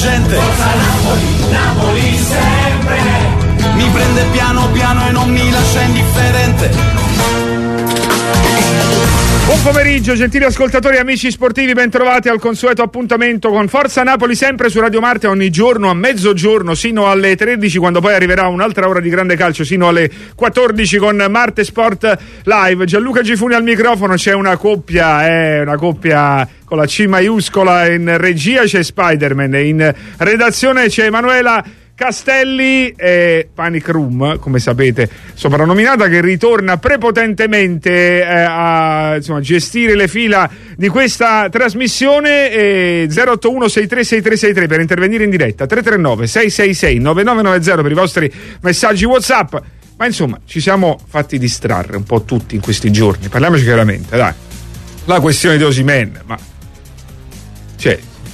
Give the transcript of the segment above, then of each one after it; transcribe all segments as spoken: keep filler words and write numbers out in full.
gente. Forza Napoli, Napoli sempre. Mi prende piano piano e non mi lascia indifferente. Buon pomeriggio gentili ascoltatori e amici sportivi, bentrovati al consueto appuntamento con Forza Napoli, sempre su Radio Marte, ogni giorno a mezzogiorno sino alle tredici, quando poi arriverà un'altra ora di grande calcio sino alle quattordici con Marte Sport Live. Gianluca Gifuni al microfono, c'è una coppia, eh, una coppia con la C maiuscola, in regia c'è Spider-Man, in redazione c'è Emanuela Castelli e Panic Room, come sapete, soprannominata, che ritorna prepotentemente eh, a insomma, gestire le fila di questa trasmissione. eh, zero otto uno sei tre sei tre sei tre per intervenire in diretta, tre tre nove sei sei sei nove nove nove zero per i vostri messaggi WhatsApp. Ma insomma, ci siamo fatti distrarre un po' tutti in questi giorni, parliamoci chiaramente, dai. La questione di Osimhen, ma cioè,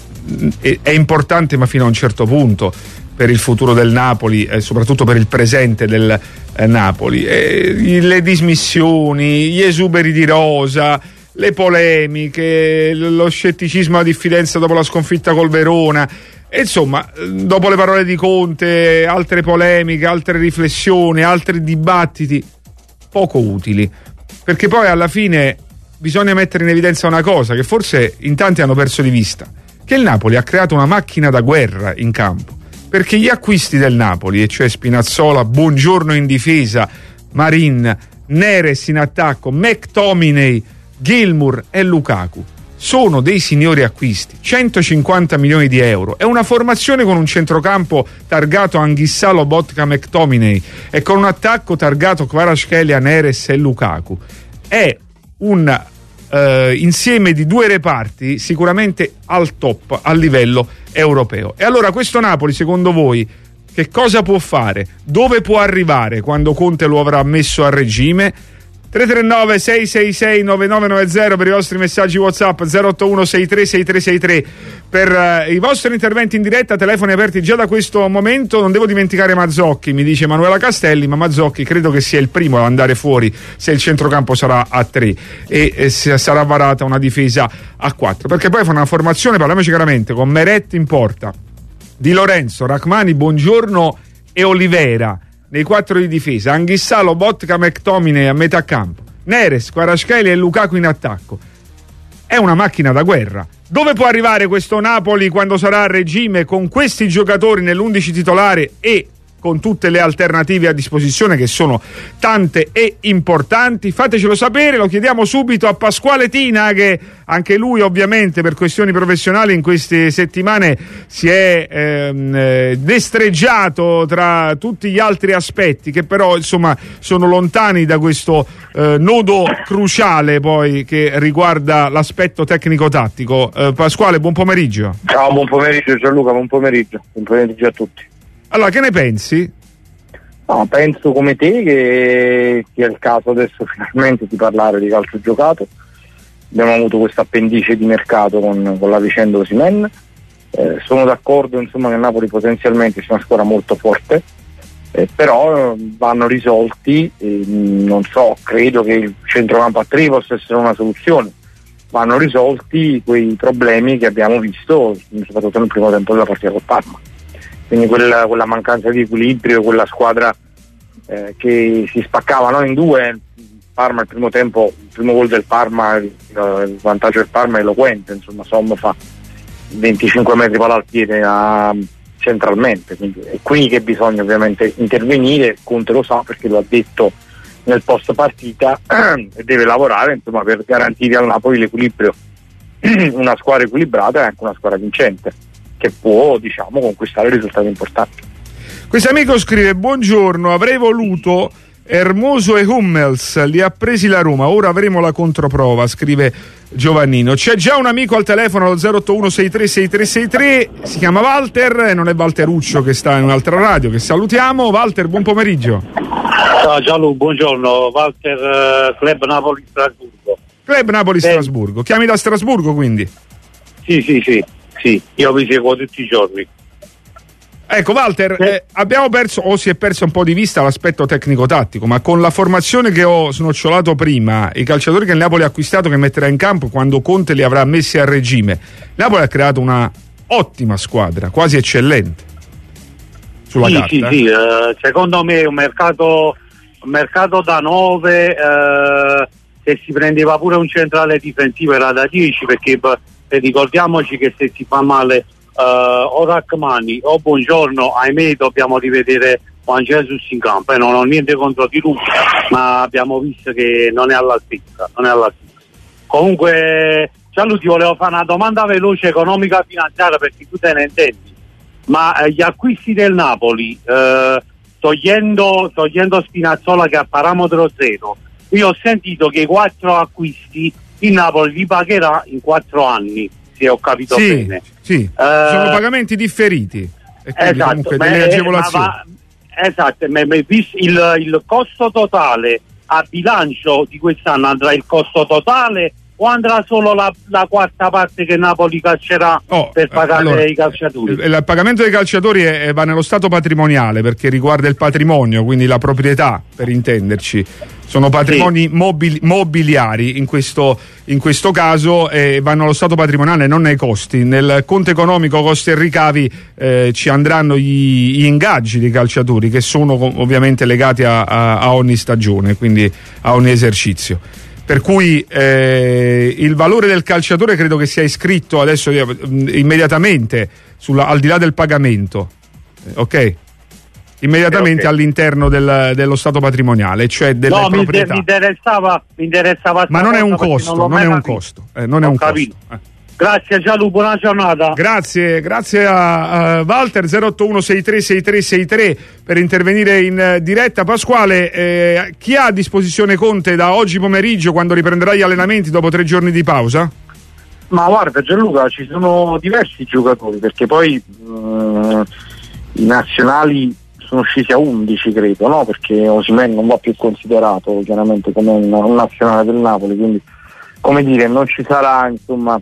è, è importante, ma fino a un certo punto, per il futuro del Napoli e soprattutto per il presente del eh, Napoli. E le dismissioni, gli esuberi di rosa, le polemiche, lo scetticismo, la diffidenza dopo la sconfitta col Verona, e insomma, dopo le parole di Conte, altre polemiche, altre riflessioni, altri dibattiti poco utili, perché poi alla fine bisogna mettere in evidenza una cosa che forse in tanti hanno perso di vista, che il Napoli ha creato una macchina da guerra in campo. Perché gli acquisti del Napoli, e cioè Spinazzola, Buongiorno in difesa, Marin, Neres in attacco, McTominay, Gilmour e Lukaku, sono dei signori acquisti, centocinquanta milioni di euro, è una formazione con un centrocampo targato Anghissà, Lobotka, McTominay, e con un attacco targato Kvaratskhelia, Neres e Lukaku. È un Uh, insieme di due reparti sicuramente al top a livello europeo. E allora questo Napoli, secondo voi, che cosa può fare? Dove può arrivare quando Conte lo avrà messo a regime? tre tre nove sei sei sei nove nove nove zero per i vostri messaggi WhatsApp, zero otto uno sei tre sei tre sei tre per uh, i vostri interventi in diretta, telefoni aperti già da questo momento. Non devo dimenticare Mazzocchi, mi dice Emanuela Castelli, ma Mazzocchi credo che sia il primo ad andare fuori se il centrocampo sarà a tre e, e se sarà varata una difesa a quattro, perché poi fa una formazione, parliamoci chiaramente, con Meret in porta, Di Lorenzo, Rachmani, Buongiorno e Olivera nei quattro di difesa, Anghissà, Lobotka, McTominay a metà campo, Neres, Kvaratskhelia e Lukaku in attacco. È una macchina da guerra. Dove può arrivare questo Napoli quando sarà a regime, con questi giocatori nell'undici titolare e con tutte le alternative a disposizione, che sono tante e importanti? Fatecelo sapere, lo chiediamo subito a Pasquale Tina, che anche lui ovviamente per questioni professionali in queste settimane si è ehm, destreggiato tra tutti gli altri aspetti che però insomma sono lontani da questo eh, nodo cruciale poi che riguarda l'aspetto tecnico-tattico. eh, Pasquale, buon pomeriggio. Ciao, buon pomeriggio Gianluca, buon pomeriggio, buon pomeriggio a tutti. Allora, che ne pensi? No, penso come te che sia il caso adesso finalmente di parlare di calcio giocato. Abbiamo avuto questo appendice di mercato con, con la vicenda Osimhen. Eh, sono d'accordo insomma che Napoli potenzialmente sia una squadra molto forte, eh, però vanno risolti, eh, non so, credo che il centrocampo a tre possa essere una soluzione. Vanno risolti quei problemi che abbiamo visto soprattutto nel primo tempo della partita col Parma. Quindi quella, quella mancanza di equilibrio, quella squadra eh, che si spaccava no, in due. Parma il primo tempo, il primo gol del Parma, il, il vantaggio del Parma è eloquente, insomma Som fa venticinque metri palla al piede a, centralmente, quindi è qui che bisogna ovviamente intervenire. Conte lo sa perché lo ha detto nel post partita e deve lavorare insomma per garantire al Napoli l'equilibrio, una squadra equilibrata e anche una squadra vincente che può diciamo conquistare risultati importanti. Questo amico scrive: buongiorno, avrei voluto Hermoso e Hummels, li ha presi la Roma, ora avremo la controprova, scrive Giovannino. C'è già un amico al telefono allo zero otto uno sei tre sei tre sei tre, si chiama Walter, non è Walteruccio che sta in un'altra radio, che salutiamo. Walter, buon pomeriggio. Ciao Gianlu, buongiorno. Walter, uh, Club Napoli Strasburgo. Club Napoli Strasburgo, chiami da Strasburgo quindi? Sì, sì, sì, sì, io vi seguo tutti i giorni. Ecco Walter, eh, abbiamo perso o si è perso un po' di vista l'aspetto tecnico-tattico, ma con la formazione che ho snocciolato prima, i calciatori che il Napoli ha acquistato, che metterà in campo quando Conte li avrà messi a regime, Napoli ha creato una ottima squadra, quasi eccellente sulla sì, carta. Sì, eh? sì, eh, secondo me è un mercato, un mercato da nove, eh, se si prendeva pure un centrale difensivo era da dieci, perché eh, ricordiamoci che se si fa male eh, o Rachmani o Buongiorno, ahimè dobbiamo rivedere Juan Jesus in campo. Eh, non ho niente contro di lui, ma abbiamo visto che non è all'altezza, non è all'altezza. Comunque Gianluca, ti volevo fare una domanda veloce, economica finanziaria, perché tu te ne intendi, ma eh, gli acquisti del Napoli, eh, togliendo, togliendo Spinazzola che è a parametro zero, io ho sentito che i quattro acquisti il Napoli li pagherà in quattro anni, se ho capito sì, bene. Sì, eh, sono pagamenti differiti e quindi esatto, comunque ma, delle eh, agevolazioni. Ma, ma, esatto, ma, ma, il, il costo totale a bilancio di quest'anno andrà il costo totale o andrà solo la, la quarta parte che Napoli caccerà oh, per pagare allora, i calciatori? Il, il pagamento dei calciatori è, è, va nello stato patrimoniale, perché riguarda il patrimonio, quindi la proprietà, per intenderci. Sono patrimoni sì. mobili, mobiliari in questo, in questo caso, e vanno allo stato patrimoniale, non nei costi. Nel conto economico costi e ricavi eh, ci andranno gli, gli ingaggi dei calciatori, che sono ovviamente legati a, a, a ogni stagione, quindi a ogni esercizio. Per cui eh, il valore del calciatore credo che sia iscritto adesso eh, immediatamente sulla, al di là del pagamento, eh, ok? Immediatamente okay. all'interno del, dello stato patrimoniale, cioè delle no, proprietà. Mi interessava, mi interessava ma non è un costo, non, non è un costo, eh, non è un capito. costo. Eh. Grazie Gianlu, buona giornata. Grazie, grazie a, a Walter. Zero otto uno sei tre sei tre sei tre per intervenire in diretta. Pasquale, eh, chi ha a disposizione Conte da oggi pomeriggio, quando riprenderà gli allenamenti dopo tre giorni di pausa? Ma guarda Gianluca, ci sono diversi giocatori, perché poi mh, i nazionali sono scesi a undici credo, no? Perché Osimhen non va più considerato chiaramente come un, un nazionale del Napoli, quindi come dire, non ci sarà insomma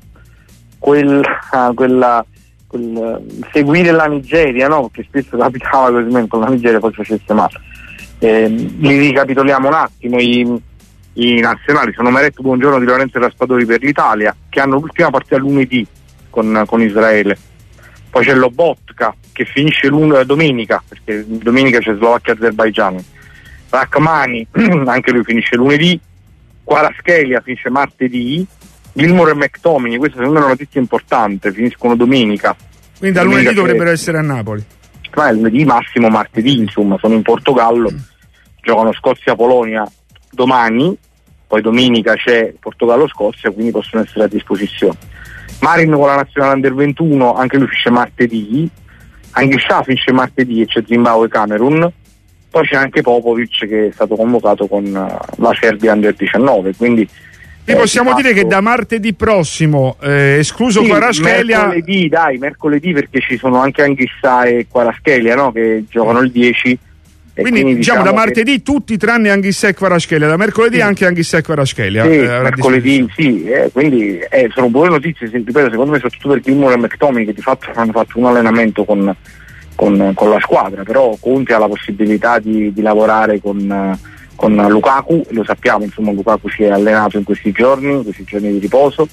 quella, quella quel, seguire la Nigeria, no? Perché spesso capitava così con la Nigeria poi facesse male. Eh, li ricapitoliamo un attimo, i, i nazionali sono Meret Buongiorno di Lorenzo Raspadori per l'Italia, che hanno l'ultima partita lunedì con, con Israele. Poi c'è Lobotka che finisce domenica, perché domenica c'è Slovacchia-Azerbaigian. Rachmani anche lui finisce lunedì. Kvaratskhelia finisce martedì. Gilmour e McTominay, questa secondo me è una notizia importante, finiscono domenica. Quindi da lunedì dovrebbero essere a Napoli. Ma lunedì massimo martedì, insomma, sono in Portogallo, mm. giocano Scozia-Polonia domani, poi domenica c'è Portogallo-Scozia, quindi possono essere a disposizione. Marin con la nazionale under ventuno, anche lui finisce martedì. Anghissà finisce martedì e c'è Zimbabwe-Camerun. Poi c'è anche Popovic che è stato convocato con la Serbia under diciannove, quindi e possiamo eh, dire fatto... che da martedì prossimo, eh, escluso sì, Kvaratskhelia, mercoledì dai, mercoledì perché ci sono anche Anghissà e Kvaratskhelia, no? Che giocano il dieci. Quindi, quindi diciamo, diciamo da martedì che... tutti tranne Anghissà e Kvaratskhelia, da mercoledì sì. anche Anghissà e Kvaratskhelia. Sì, eh, mercoledì sì, eh, quindi eh, sono buone notizie, ripeto, secondo me soprattutto per Gilmour e McTominay, che di fatto hanno fatto un allenamento con, con, con la squadra, però Conte ha la possibilità di, di lavorare con, con Lukaku, lo sappiamo, insomma Lukaku si è allenato in questi giorni, in questi giorni di riposo,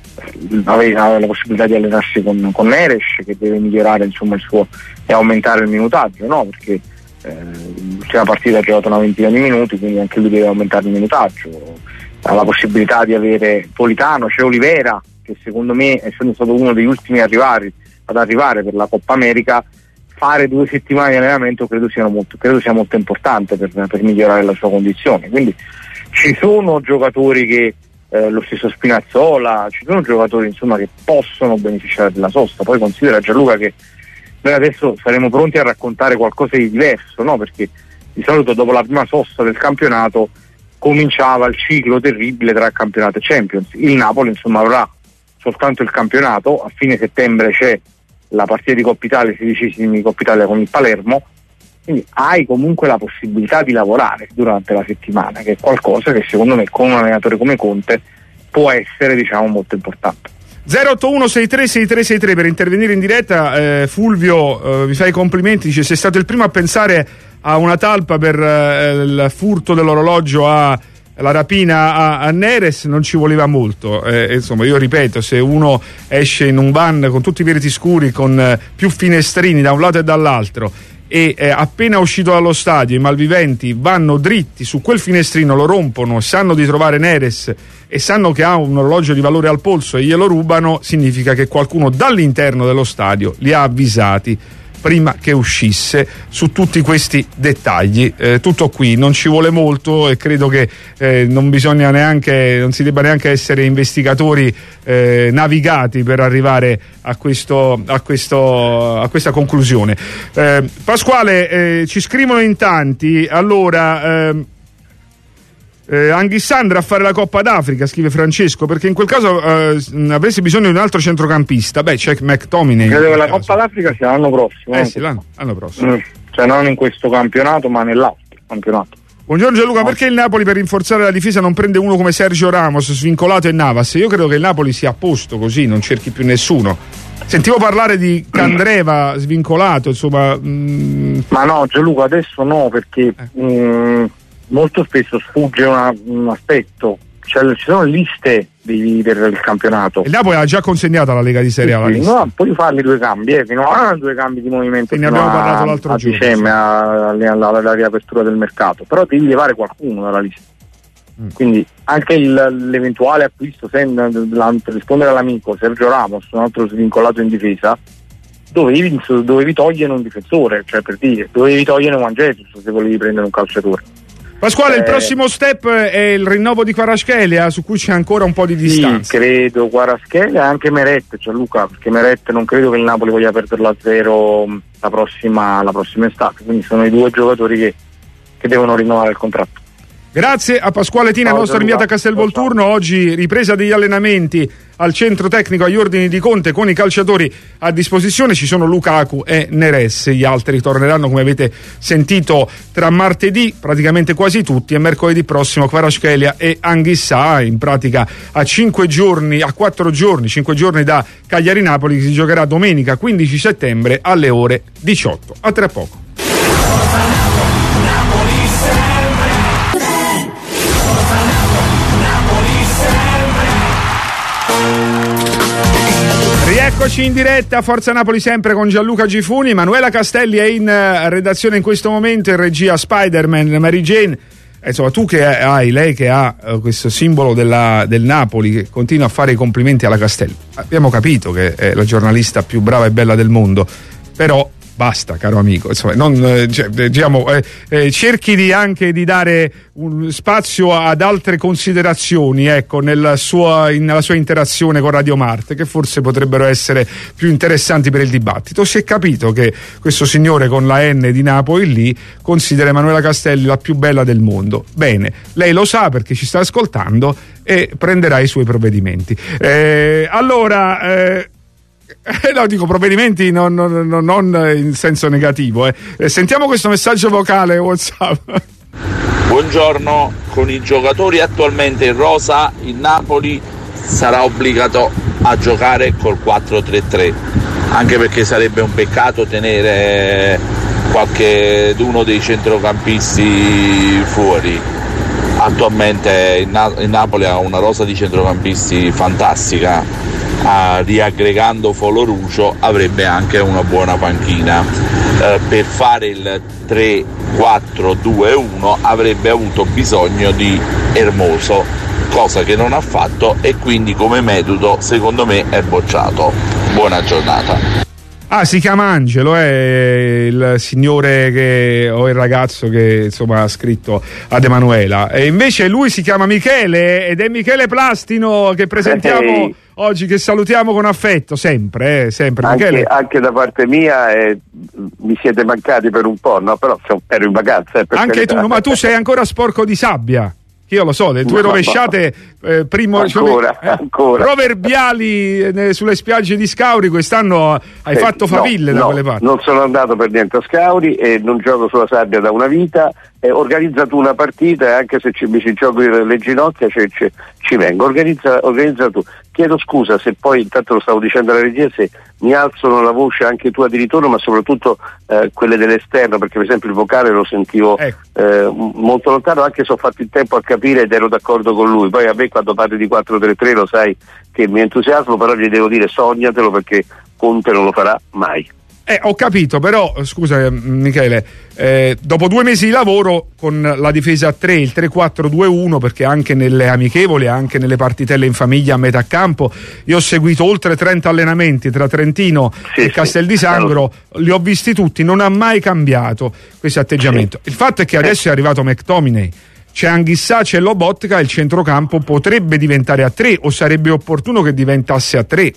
aveva la possibilità di allenarsi con, con Neres, che deve migliorare insomma il suo e aumentare il minutaggio, no? Perché Eh, l'ultima partita ha giocato una ventina di minuti, quindi anche lui deve aumentare il minutaggio. Ha la possibilità di avere Politano, c'è Olivera che secondo me, essendo stato uno degli ultimi arrivare, ad arrivare per la Coppa America, fare due settimane di allenamento credo sia molto, credo sia molto importante per, per migliorare la sua condizione. Quindi ci sono giocatori che eh, lo stesso Spinazzola, ci sono giocatori insomma che possono beneficiare della sosta. Poi considera Gianluca che noi adesso saremo pronti a raccontare qualcosa di diverso, no? Perché di solito dopo la prima sosta del campionato cominciava il ciclo terribile tra campionato e Champions. Il Napoli insomma avrà soltanto il campionato, a fine settembre c'è la partita di Coppa Italia, sedicesimi di Coppa Italia con il Palermo, quindi hai comunque la possibilità di lavorare durante la settimana, che è qualcosa che secondo me con un allenatore come Conte può essere diciamo molto importante. zero otto uno sei tre sei tre sei tre per intervenire in diretta. eh, Fulvio, eh, vi fa i complimenti, dice sei stato il primo a pensare a una talpa per eh, il furto dell'orologio a la rapina a, a Neres non ci voleva molto, eh, insomma io ripeto, se uno esce in un van con tutti i vetri scuri, con eh, più finestrini da un lato e dall'altro, e eh, appena uscito dallo stadio i malviventi vanno dritti su quel finestrino, lo rompono, sanno di trovare Neres e sanno che ha un orologio di valore al polso e glielo rubano, significa che qualcuno dall'interno dello stadio li ha avvisati prima che uscisse su tutti questi dettagli. Eh, tutto qui, non ci vuole molto e credo che eh, non bisogna neanche, non si debba neanche essere investigatori eh, navigati per arrivare a questo, a questo, a questa conclusione. Eh, Pasquale, eh, ci scrivono in tanti, allora eh, Eh, Anghissandra a fare la Coppa d'Africa, scrive Francesco, perché in quel caso eh, avresti bisogno di un altro centrocampista. Beh, c'è McTominay. Credo che la caso. Coppa d'Africa sia l'anno prossimo. Eh sì, l'anno, l'anno prossimo. Mm. Cioè non in questo campionato, ma nell'altro campionato. Buongiorno Gianluca, no. Perché il Napoli per rinforzare la difesa non prende uno come Sergio Ramos, svincolato, e Navas? Io credo che il Napoli sia a posto così, non cerchi più nessuno. Sentivo parlare di Candreva svincolato, insomma. Mm. Ma no, Gianluca, adesso no, perché eh. mm, molto spesso sfugge una, un aspetto, cioè ci sono liste di, per il campionato. Il Napoli ha già consegnato alla Lega di Serie A la lista. No, puoi farli due cambi, eh, fino a due cambi di movimento. Ne abbiamo a, parlato l'altro a giorno. Dicembre, sì. alla, alla, alla riapertura del mercato, però devi levare qualcuno dalla lista. Mm. Quindi anche il, l'eventuale acquisto, se, la, per rispondere all'amico Sergio Ramos, un altro svincolato in difesa, dovevi, dovevi togliere un difensore, cioè per dire, dovevi togliere Juan Jesus se volevi prendere un calciatore. Pasquale, eh, il prossimo step è il rinnovo di Kvaratskhelia, su cui c'è ancora un po' di distanza. Sì, credo Kvaratskhelia e anche Meret, cioè Luca, perché Meret non credo che il Napoli voglia perderlo a zero la prossima, la prossima estate, quindi sono i due giocatori che, che devono rinnovare il contratto. Grazie a Pasquale Tina, il nostro inviato a Castelvolturno. Oggi ripresa degli allenamenti al centro tecnico agli ordini di Conte con i calciatori a disposizione. Ci sono Lukaku e Neres, gli altri torneranno, come avete sentito, tra martedì praticamente quasi tutti, e mercoledì prossimo Kvaratskhelia e Anghissà, in pratica a cinque giorni, a quattro giorni, cinque giorni da Cagliari-Napoli, che si giocherà domenica quindici settembre alle ore diciotto. A tra poco. Rieccoci in diretta, Forza Napoli sempre con Gianluca Gifuni. Manuela Castelli è in redazione in questo momento, in regia Spider-Man, Mary Jane. Insomma, tu che hai, lei che ha uh, questo simbolo della, del Napoli, che continua a fare i complimenti alla Castelli. Abbiamo capito che è la giornalista più brava e bella del mondo, però basta, caro amico, insomma, non, eh, cioè, diciamo, eh, eh, cerchi di anche di dare un spazio ad altre considerazioni, ecco, nella sua, in, nella sua interazione con Radio Marte, che forse potrebbero essere più interessanti per il dibattito. Si è capito che questo signore con la N di Napoli lì considera Emanuela Castelli la più bella del mondo. Bene, lei lo sa perché ci sta ascoltando e prenderà i suoi provvedimenti. Eh, allora... Eh, Eh, no, dico provvedimenti non, non, non, non in senso negativo. Eh. Eh, sentiamo questo messaggio vocale WhatsApp. Buongiorno, con i giocatori attualmente in rosa il Napoli sarà obbligato a giocare col quattro tre tre, anche perché sarebbe un peccato tenere qualche uno dei centrocampisti fuori. Attualmente il, Na- il Napoli ha una rosa di centrocampisti fantastica. Uh, riaggregando Folorucio avrebbe anche una buona panchina. Uh, per fare il tre quattro due uno avrebbe avuto bisogno di Hermoso, cosa che non ha fatto, e quindi come metodo secondo me è bocciato. Buona giornata. Ah, si chiama Angelo, è il signore che, o il ragazzo che insomma ha scritto ad Emanuela, e invece lui si chiama Michele ed è Michele Plastino che presentiamo hey. oggi, che salutiamo con affetto sempre, eh, sempre. Anche, Michele. Anche da parte mia eh, mi siete mancati per un po', no? Però ero in vacanza. Eh, anche tu, no, ma tu sei ancora sporco di sabbia. Io lo so, le tue rovesciate eh, primo, ancora, eh, ancora. proverbiali eh, sulle spiagge di Scauri, quest'anno hai eh, fatto faville no, da no, quelle parti. Non sono andato per niente a Scauri e non gioco sulla sabbia da una vita eh, organizza tu una partita e anche se ci, mi ci gioco le ginocchia ci, ci, ci vengo, organizza, organizza tu. Chiedo scusa se poi, intanto lo stavo dicendo alla regia, se mi alzano la voce anche tua di ritorno, ma soprattutto eh, quelle dell'esterno, perché per esempio il vocale lo sentivo ecco. eh, molto lontano, anche se ho fatto il tempo a capire ed ero d'accordo con lui. Poi a me quando parli di quattro tre tre lo sai che mi entusiasmo, però gli devo dire sognatelo perché Conte non lo farà mai. Eh, ho capito, però scusa Michele, eh, dopo due mesi di lavoro con la difesa a tre, il tre quattro due uno, perché anche nelle amichevoli, anche nelle partitelle in famiglia a metà campo, io ho seguito oltre trenta allenamenti tra Trentino sì, e Castel di sì, Sangro, li ho visti tutti, non ha mai cambiato questo atteggiamento. Sì. Il fatto è che adesso è arrivato McTominay, c'è Anghissà, c'è Lobotka, il centrocampo potrebbe diventare a tre o sarebbe opportuno che diventasse a tre.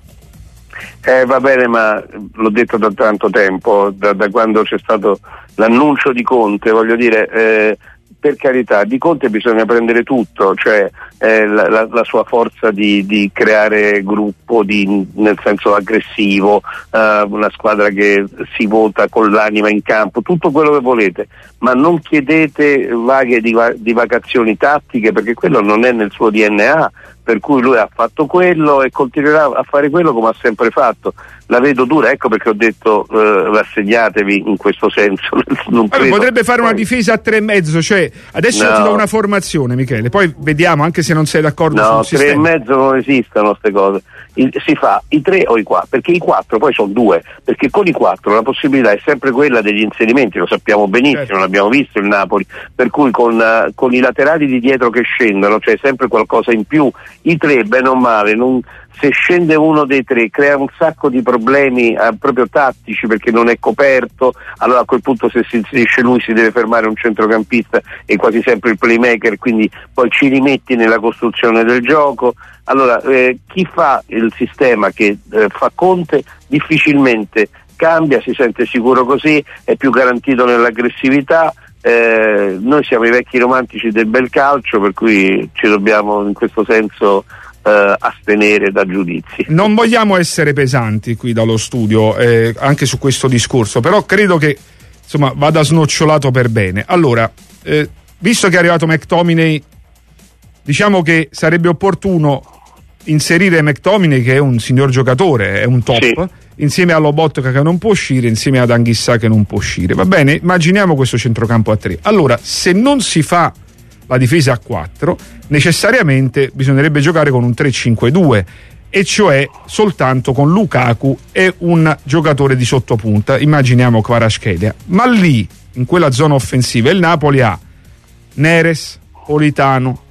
Eh, va bene, ma l'ho detto da tanto tempo, da, da quando c'è stato l'annuncio di Conte, voglio dire, eh, per carità, di Conte bisogna prendere tutto, cioè eh, la, la, la sua forza di, di creare gruppo, di, nel senso aggressivo, eh, una squadra che si vota con l'anima in campo, tutto quello che volete, ma non chiedete vaghe diva- divagazioni tattiche, perché quello non è nel suo D N A, per cui lui ha fatto quello e continuerà a fare quello come ha sempre fatto. La vedo dura, ecco perché ho detto eh, rassegnatevi in questo senso. Non allora, potrebbe fare una difesa a tre e mezzo, cioè adesso no. Ti do una formazione, Michele, poi vediamo anche se non sei d'accordo no, sul tre sistema. e mezzo non esistono queste cose. Il, si fa i tre o i quattro, perché i quattro poi sono due, perché con i quattro la possibilità è sempre quella degli inserimenti, lo sappiamo benissimo, certo. L'abbiamo visto il Napoli, per cui con, uh, con i laterali di dietro che scendono c'è sempre qualcosa in più. I tre, bene o male, non, se scende uno dei tre crea un sacco di problemi eh, proprio tattici, perché non è coperto, allora a quel punto se si inserisce lui si deve fermare un centrocampista e quasi sempre il playmaker, quindi poi ci rimetti nella costruzione del gioco. Allora eh, chi fa il sistema che eh, fa Conte difficilmente cambia, si sente sicuro così, è più garantito nell'aggressività. Eh, noi siamo i vecchi romantici del bel calcio, per cui ci dobbiamo in questo senso eh, astenere da giudizi. Non vogliamo essere pesanti qui dallo studio eh, anche su questo discorso, però credo che insomma vada snocciolato per bene. Allora, eh, visto che è arrivato McTominay, diciamo che sarebbe opportuno inserire McTominay, che è un signor giocatore, è un top, sì. Insieme a Lobotka che non può uscire, insieme ad Anghissà che non può uscire. Va bene, immaginiamo questo centrocampo a tre. Allora, se non si fa la difesa a quattro, necessariamente bisognerebbe giocare con un tre cinque due, e cioè soltanto con Lukaku e un giocatore di sottopunta, immaginiamo Kvaratskhelia. Ma lì, in quella zona offensiva, il Napoli ha Neres, Politano,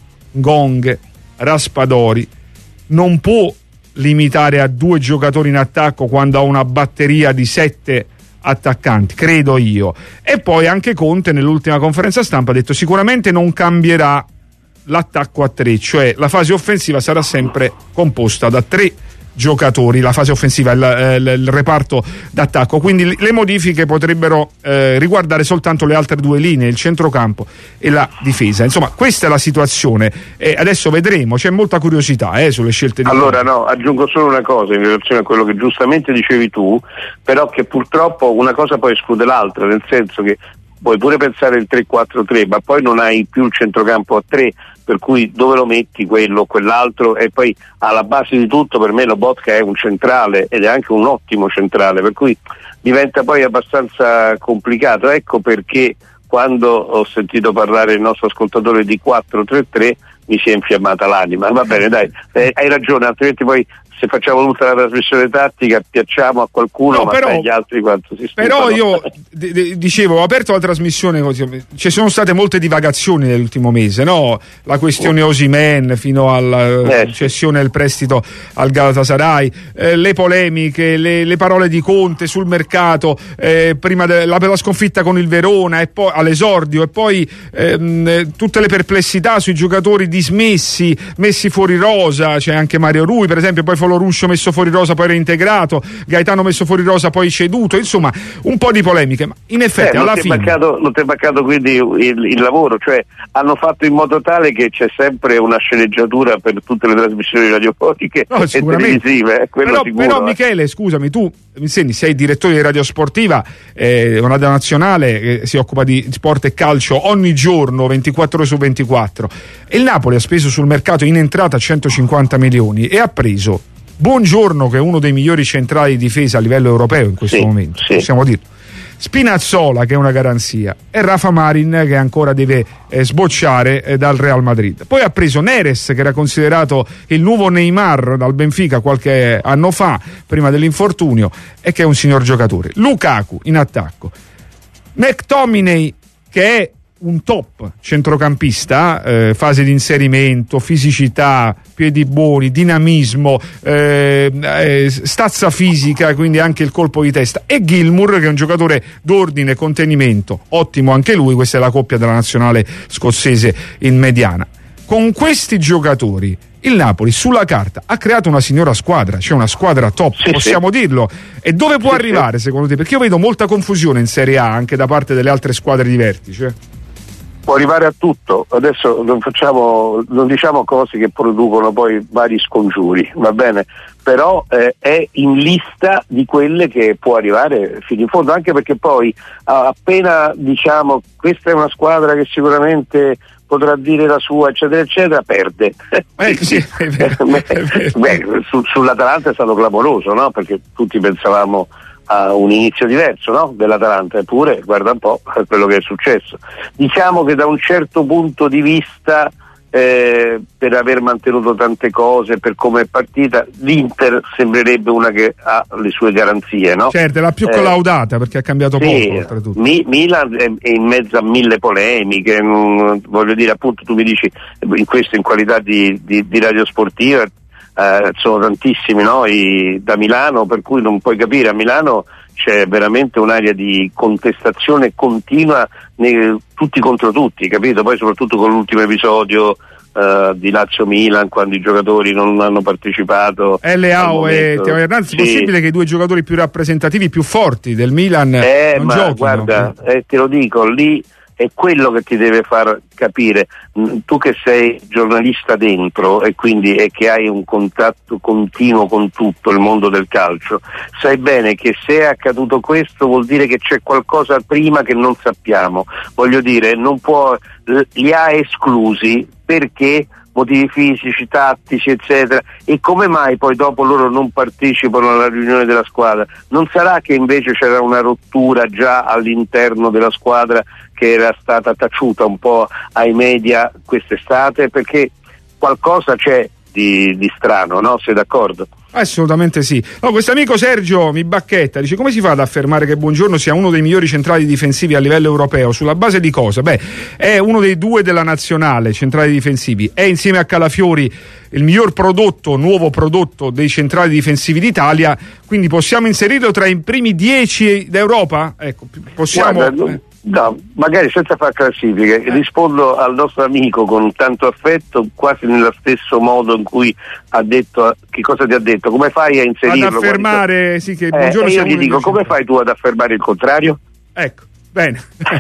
Gong, Raspadori, non può limitare a due giocatori in attacco quando ha una batteria di sette attaccanti, credo io. E poi anche Conte nell'ultima conferenza stampa ha detto sicuramente non cambierà l'attacco a tre, cioè la fase offensiva sarà sempre composta da tre giocatori, la fase offensiva, il, il, il reparto d'attacco, quindi le modifiche potrebbero eh, riguardare soltanto le altre due linee, il centrocampo e la difesa. Insomma, questa è la situazione e adesso vedremo, c'è molta curiosità eh, sulle scelte di allora no, aggiungo solo una cosa in relazione a quello che giustamente dicevi tu, però che purtroppo una cosa poi esclude l'altra, nel senso che puoi pure pensare il tre quattro tre, ma poi non hai più il centrocampo a tre, per cui dove lo metti quello o quell'altro, e poi alla base di tutto per me Lobotka è un centrale ed è anche un ottimo centrale, per cui diventa poi abbastanza complicato. Ecco perché quando ho sentito parlare il nostro ascoltatore di quattro tre tre mi si è infiammata l'anima. Va bene, dai, eh, hai ragione, altrimenti poi se facciamo tutta la trasmissione tattica piacciamo a qualcuno, no, ma però, gli altri quanto si stupano. Però io d- d- dicevo, ho aperto la trasmissione così, ci sono state molte divagazioni nell'ultimo mese, no? La questione Osimhen fino alla eh, cessione del prestito al Galatasaray, eh, le polemiche, le, le parole di Conte sul mercato, eh, prima della la sconfitta con il Verona e poi all'esordio, e poi ehm, tutte le perplessità sui giocatori dismessi, messi fuori rosa, c'è anche Mario Rui per esempio, poi Nicifolo Ruscio messo fuori rosa poi reintegrato, Gaetano messo fuori rosa poi ceduto, insomma un po' di polemiche, ma in effetti eh, alla non fine mancato, non ti è mancato quindi il, il lavoro, cioè hanno fatto in modo tale che c'è sempre una sceneggiatura per tutte le trasmissioni radiofoniche no, e televisive, quello però, sicuro, però eh. Michele, scusami, tu mi insegni, sei direttore di Radio Sportiva, eh, una radio nazionale che si occupa di sport e calcio ogni giorno ventiquattro ore su ventiquattro, e il Napoli ha speso sul mercato in entrata centocinquanta milioni e ha preso Buongiorno, che è uno dei migliori centrali di difesa a livello europeo in questo sì, momento, sì. possiamo dirlo, Spinazzola, che è una garanzia, e Rafa Marin, che ancora deve eh, sbocciare eh, dal Real Madrid. Poi ha preso Neres, che era considerato il nuovo Neymar dal Benfica qualche anno fa, prima dell'infortunio, e che è un signor giocatore. Lukaku in attacco, McTominay, che è un top centrocampista, eh, fase di inserimento, fisicità, piedi buoni, dinamismo, eh, eh, stazza fisica, quindi anche il colpo di testa, e Gilmour, che è un giocatore d'ordine e contenimento, ottimo anche lui. Questa è la coppia della nazionale scozzese in mediana. Con questi giocatori il Napoli sulla carta ha creato una signora squadra, cioè una squadra top, sì, possiamo sì. dirlo. E dove può sì, arrivare sì. secondo te? Perché io vedo molta confusione in Serie A anche da parte delle altre squadre di vertice. Può arrivare a tutto. Adesso non facciamo, non diciamo cose che producono poi vari scongiuri, va bene? Però eh, è in lista di quelle che può arrivare fino in fondo, anche perché poi appena diciamo questa è una squadra che sicuramente potrà dire la sua, eccetera eccetera, perde. Eh, sì, è vero, è vero. Beh, su, sull'Atalanta è stato clamoroso, no? Perché tutti pensavamo a un inizio diverso, no? Dell'Atalanta, eppure guarda un po' quello che è successo. Diciamo che da un certo punto di vista, eh, per aver mantenuto tante cose, per come è partita, l'Inter sembrerebbe una che ha le sue garanzie, no? Certo, è la più collaudata, eh, perché ha cambiato sì, poco oltretutto. Mi, Milan è, è in mezzo a mille polemiche, non, voglio dire, appunto tu mi dici in questo in qualità di, di, di radio sportiva. Uh, sono tantissimi, no? I, da Milano, per cui non puoi capire, a Milano c'è veramente un'area di contestazione continua, ne, tutti contro tutti, capito? Poi soprattutto con l'ultimo episodio uh, di Lazio-Milan, quando i giocatori non hanno partecipato. Leao e Teo Hernandez, sì. È possibile che i due giocatori più rappresentativi, più forti del Milan eh, non ma giochino? Guarda, eh, te lo dico, lì è quello che ti deve far capire, tu che sei giornalista dentro e quindi e che hai un contatto continuo con tutto il mondo del calcio, sai bene che se è accaduto questo vuol dire che c'è qualcosa prima che non sappiamo, voglio dire, non può, li ha esclusi perché motivi fisici, tattici, eccetera, e come mai poi dopo loro non partecipano alla riunione della squadra? Non sarà che invece c'era una rottura già all'interno della squadra che era stata taciuta un po' ai media quest'estate? Perché qualcosa c'è di, di strano, no? Sei d'accordo? Assolutamente sì. No, questo amico Sergio mi bacchetta, dice: come si fa ad affermare che Buongiorno sia uno dei migliori centrali difensivi a livello europeo? Sulla base di cosa? Beh, è uno dei due della nazionale, centrali difensivi, è insieme a Calafiori il miglior prodotto, nuovo prodotto dei centrali difensivi d'Italia, quindi possiamo inserirlo tra i primi dieci d'Europa? Ecco, possiamo... Guarda, eh. No, magari senza far classifiche, eh. rispondo al nostro amico con tanto affetto, quasi nello stesso modo in cui ha detto. Che cosa ti ha detto? Come fai a inserirlo? Ad affermare, quando... sì, che Buongiorno eh, sia io gli dico, come fai tu ad affermare il contrario? Ecco. Bene.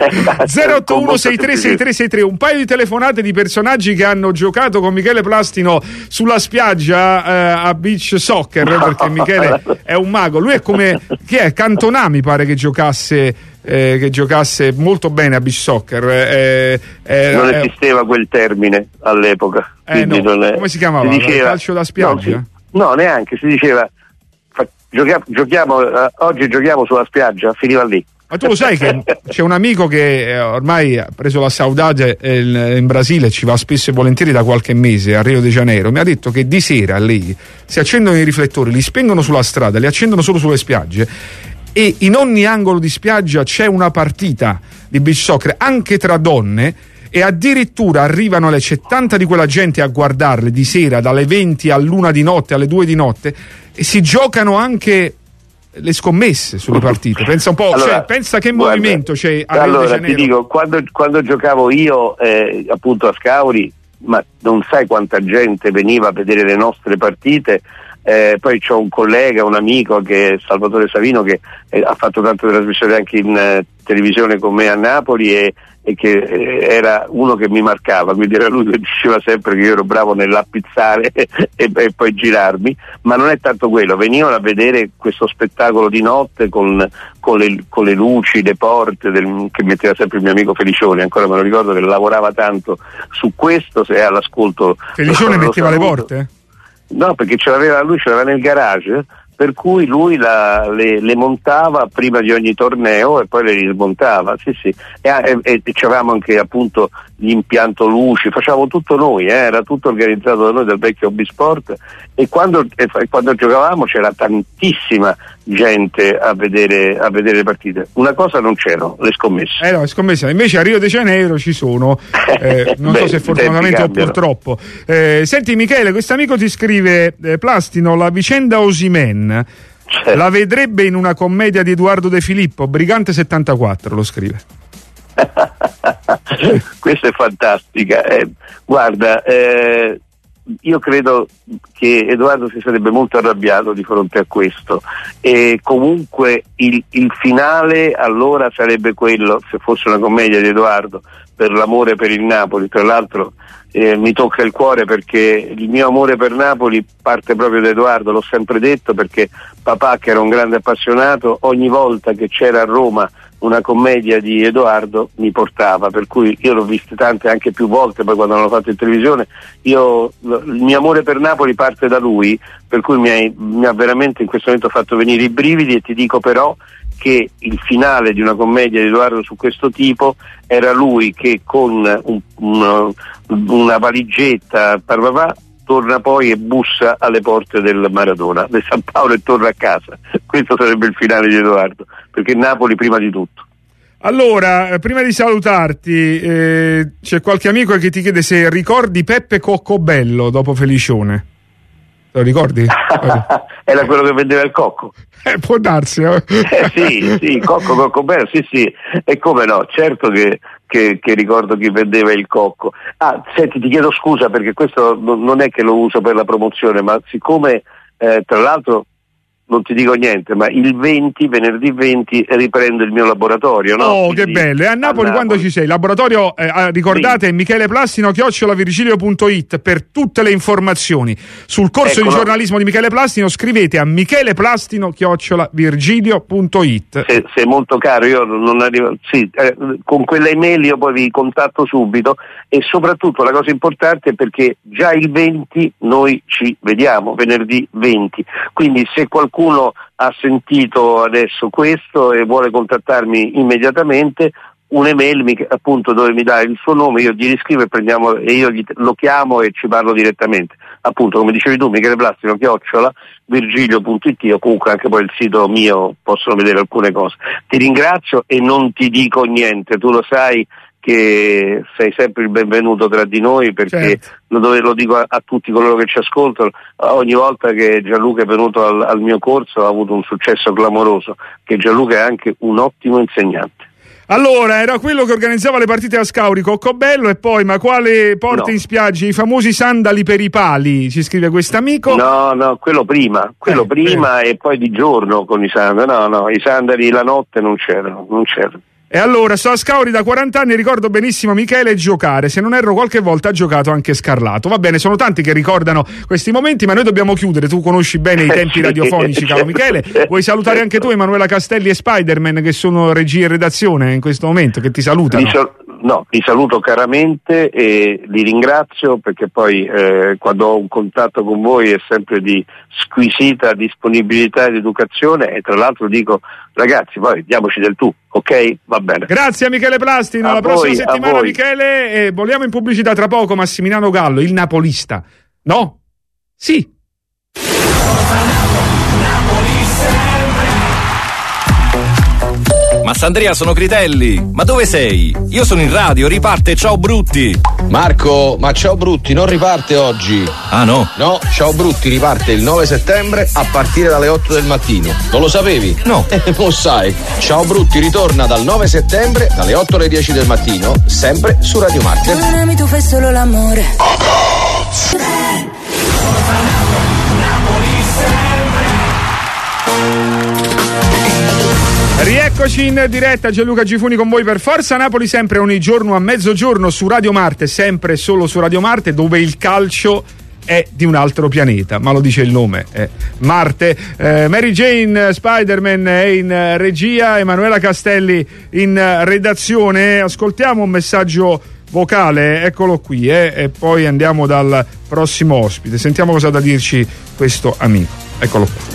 zero otto uno sei tre sei tre sei tre, un paio di telefonate di personaggi che hanno giocato con Michele Plastino sulla spiaggia eh, a beach soccer, perché Michele è un mago. Lui è come chi è? Cantona mi pare che giocasse eh, che giocasse molto bene a beach soccer. Eh, eh, non eh, esisteva quel termine all'epoca. Eh, no. non è... Come si chiamava? Si diceva... Calcio da spiaggia? No, si... no, neanche, si diceva fa... giochiamo, giochiamo uh, oggi giochiamo sulla spiaggia, finiva lì. Ma tu lo sai che c'è un amico che eh, ormai ha preso la saudade eh, in Brasile, ci va spesso e volentieri da qualche mese a Rio de Janeiro, mi ha detto che di sera lì si accendono i riflettori, li spengono sulla strada, li accendono solo sulle spiagge e in ogni angolo di spiaggia c'è una partita di beach soccer anche tra donne, e addirittura arrivano le c'è tanta di quella gente a guardarle di sera dalle venti all'una di notte, alle due di notte, e si giocano anche le scommesse sulle partite. Pensa un po', allora, cioè, pensa che guarda, movimento c'è a allora, Rio de Janeiro. Ti dico, quando, quando giocavo io eh, appunto a Scauri, ma non sai quanta gente veniva a vedere le nostre partite Eh, poi c'ho un collega, un amico che è Salvatore Savino, che eh, ha fatto tante trasmissioni anche in eh, televisione con me a Napoli e, e che eh, era uno che mi marcava, quindi era lui che diceva sempre che io ero bravo nell'appizzare e, e poi girarmi, ma non è tanto quello, venivano a vedere questo spettacolo di notte con, con, le, con le luci, le porte del, che metteva sempre il mio amico Felicione, ancora me lo ricordo che lavorava tanto su questo, se è all'ascolto. Felicione metteva le porte? No, perché ce l'aveva, lui ce l'aveva nel garage, per cui lui la, le, le montava prima di ogni torneo e poi le rismontava, sì sì, e, e, e c'avevamo anche appunto l'impianto luci, facevamo tutto noi, eh, era tutto organizzato da noi, dal vecchio Obisport, e quando, e, quando giocavamo c'era tantissima gente a vedere, a vedere le partite. Una cosa non c'erano, le scommesse. Eh no, le scommesse, invece a Rio de Janeiro ci sono, eh, non Beh, so se fortunatamente o purtroppo. Eh, senti Michele, questo amico ti scrive, eh, Plastino, la vicenda Osimhen certo. la vedrebbe in una commedia di Edoardo De Filippo, Brigante settantaquattro, lo scrive. Questa è fantastica, eh, guarda, eh, io credo che Edoardo si sarebbe molto arrabbiato di fronte a questo, e comunque il, il finale allora sarebbe quello, se fosse una commedia di Edoardo, per l'amore per il Napoli. Tra l'altro eh, mi tocca il cuore perché il mio amore per Napoli parte proprio da Edoardo, l'ho sempre detto, perché papà, che era un grande appassionato, ogni volta che c'era a Roma una commedia di Edoardo mi portava, per cui io l'ho viste tante, anche più volte, poi quando l'hanno fatto in televisione. Io, il mio amore per Napoli parte da lui, per cui mi, hai, mi ha veramente in questo momento fatto venire i brividi, e ti dico però che il finale di una commedia di Edoardo su questo tipo era lui che con un, un, una valigetta parvavà, torna poi e bussa alle porte del Maradona, del San Paolo, e torna a casa. Questo sarebbe il finale di Edoardo, perché Napoli prima di tutto. Allora, prima di salutarti, eh, c'è qualche amico che ti chiede se ricordi Peppe Coccobello dopo Felicione. Te lo ricordi? Era quello che vendeva il cocco. Eh, può darsi. Eh, eh sì, sì, cocco, Coccobello, sì, sì. E come no, certo che Che, che ricordo chi vendeva il cocco. Ah, senti, ti chiedo scusa perché questo non è che lo uso per la promozione, ma siccome eh, tra l'altro non ti dico niente, ma il venti, venerdì venti, riprendo il mio laboratorio, no? Oh, Quindi, che bello! E a Napoli, a Napoli quando ci sei? Laboratorio, eh, ricordate, sì. Michele Plastino, chiocciola virgilio punto it per tutte le informazioni sul corso Eccolo. di giornalismo di Michele Plastino. Scrivete a Michele Plastino, chiocciola virgilio punto it. Se, sei molto caro, io non arrivo, sì, eh, con quella email io poi vi contatto subito, e soprattutto la cosa importante è perché già il venti noi ci vediamo, venerdì venti, quindi se qualcuno Qualcuno ha sentito adesso questo e vuole contattarmi immediatamente, un'email appunto dove mi dà il suo nome, io gli riscrivo e prendiamo, e io gli, lo chiamo e ci parlo direttamente. Appunto, come dicevi tu, Michele Plastino, chiocciola virgilio punto it, o comunque anche poi il sito mio possono vedere alcune cose. Ti ringrazio e non ti dico niente, tu lo sai che sei sempre il benvenuto tra di noi, perché certo. lo, lo dico a, a tutti coloro che ci ascoltano, ogni volta che Gianluca è venuto al, al mio corso ha avuto un successo clamoroso, che Gianluca è anche un ottimo insegnante. Allora, era quello che organizzava le partite a Scauri, Coccobello, e poi, ma quale porte no. in spiaggia? I famosi sandali per i pali, ci scrive quest'amico. No, no, quello prima, quello eh, prima eh. e poi di giorno con i sandali, no, no, i sandali la notte non c'erano, non c'erano. E allora, sto a Scauri da quaranta anni, ricordo benissimo Michele giocare, se non erro qualche volta ha giocato anche Scarlato. Va bene, sono tanti che ricordano questi momenti, ma noi dobbiamo chiudere, tu conosci bene i tempi radiofonici, caro Michele. Vuoi salutare anche tu Emanuela Castelli e Spiderman, che sono regia e redazione in questo momento, che ti salutano? No, vi saluto caramente e li ringrazio, perché poi eh, quando ho un contatto con voi è sempre di squisita disponibilità ed educazione, e tra l'altro dico, ragazzi, poi diamoci del tu, ok? Va bene. Grazie a Michele Plastino, alla prossima settimana Michele, e vogliamo in pubblicità tra poco Massimiliano Gallo, il napolista. No? Sì. Massandria, sono Critelli. Ma dove sei? Io sono in radio, riparte Ciao Brutti. Marco, ma Ciao Brutti non riparte oggi. Ah no? No, Ciao Brutti riparte il nove settembre a partire dalle otto del mattino. Non lo sapevi? No. Eh, lo sai. Ciao Brutti ritorna dal nove settembre dalle otto alle dieci del mattino, sempre su Radio Marte. Non ami, tu fai solo l'amore. Eccoci in diretta, Gianluca Gifuni con voi per Forza Napoli, sempre ogni giorno a mezzogiorno su Radio Marte, sempre solo su Radio Marte, dove il calcio è di un altro pianeta, ma lo dice il nome, è Marte. eh, Mary Jane Spider-Man è in regia, Emanuela Castelli in redazione. Ascoltiamo un messaggio vocale, eccolo qui, eh, e poi andiamo dal prossimo ospite, sentiamo cosa ha da dirci questo amico, eccolo qua.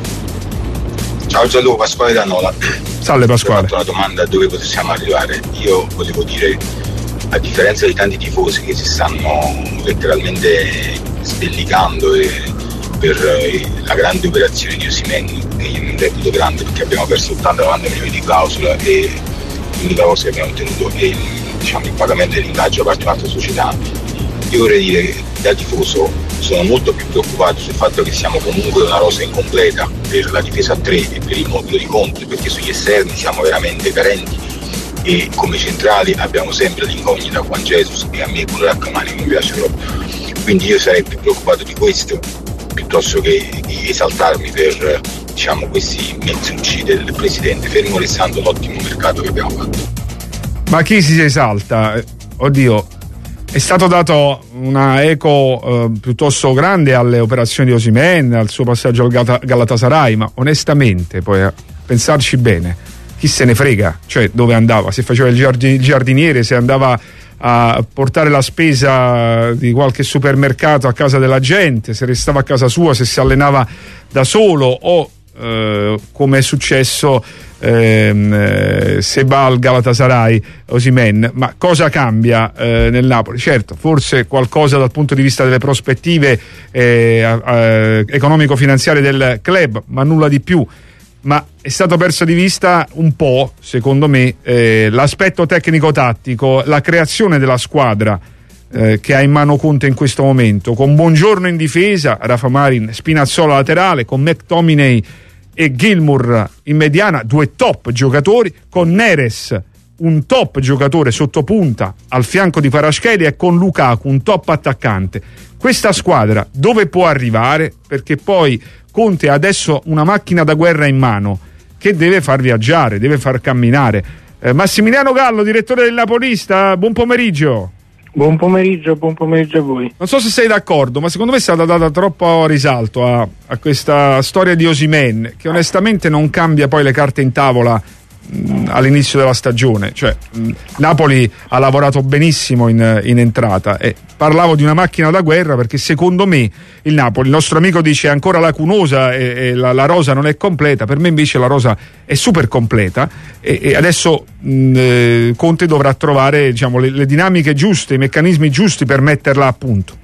Ciao Gianluca, Pasquale da Nola. Salve Pasquale. Ho fatto una domanda: dove possiamo arrivare? Io volevo dire, a differenza di tanti tifosi che si stanno letteralmente stellicando e per eh, la grande operazione di Osimhen, che io non reputo grande perché abbiamo perso ottantanove milioni di clausola e l'unica cosa che abbiamo ottenuto è il, diciamo, il pagamento dell'ingaggio da parte di un'altra società, io vorrei dire che da tifoso sono molto più preoccupato sul fatto che siamo comunque una rosa incompleta per la difesa a tre e per il modulo di Conte, perché sugli esterni siamo veramente carenti e come centrali abbiamo sempre l'incognita Juan Jesus, e a me quello da Camani mi piace troppo, quindi io sarei più preoccupato di questo piuttosto che di esaltarmi per, diciamo, questi mezzucci del presidente, fermo restando l'ottimo mercato che abbiamo fatto. Ma chi si esalta? Oddio, è stato dato una eco eh, piuttosto grande alle operazioni di Osimhen, al suo passaggio al Gata- Galatasaray, ma onestamente, poi a pensarci bene, chi se ne frega? Cioè, dove andava? Se faceva il, giardi- il giardiniere, se andava a portare la spesa di qualche supermercato a casa della gente, se restava a casa sua, se si allenava da solo o eh, come è successo ehm, se va al Galatasaray Osimhen. Ma cosa cambia eh, nel Napoli? Certo, forse qualcosa dal punto di vista delle prospettive eh, eh, economico-finanziarie del club, ma nulla di più. Ma è stato perso di vista un po', secondo me, eh, l'aspetto tecnico-tattico, la creazione della squadra eh, che ha in mano Conte in questo momento, con Buongiorno in difesa, Rafa Marin, Spinazzola laterale, con McTominay e Gilmour in mediana, due top giocatori, con Neres, un top giocatore sottopunta al fianco di Kvaratskhelia, e con Lukaku, un top attaccante. Questa squadra dove può arrivare? Perché poi Conte ha adesso una macchina da guerra in mano che deve far viaggiare, deve far camminare. Eh, Massimiliano Gallo, direttore del Napolista, buon pomeriggio. Buon pomeriggio, buon pomeriggio a voi. Non so se sei d'accordo, ma secondo me è stata data troppo risalto a, a questa storia di Osimhen, che onestamente non cambia poi le carte in tavola mh, all'inizio della stagione. Cioè, mh, Napoli ha lavorato benissimo in, in entrata, e parlavo di una macchina da guerra perché secondo me il Napoli, il nostro amico dice, è ancora lacunosa e, e la, la rosa non è completa. Per me invece la rosa è super completa, e, e adesso mh, eh, Conte dovrà trovare, diciamo, le, le dinamiche giuste, i meccanismi giusti per metterla a punto.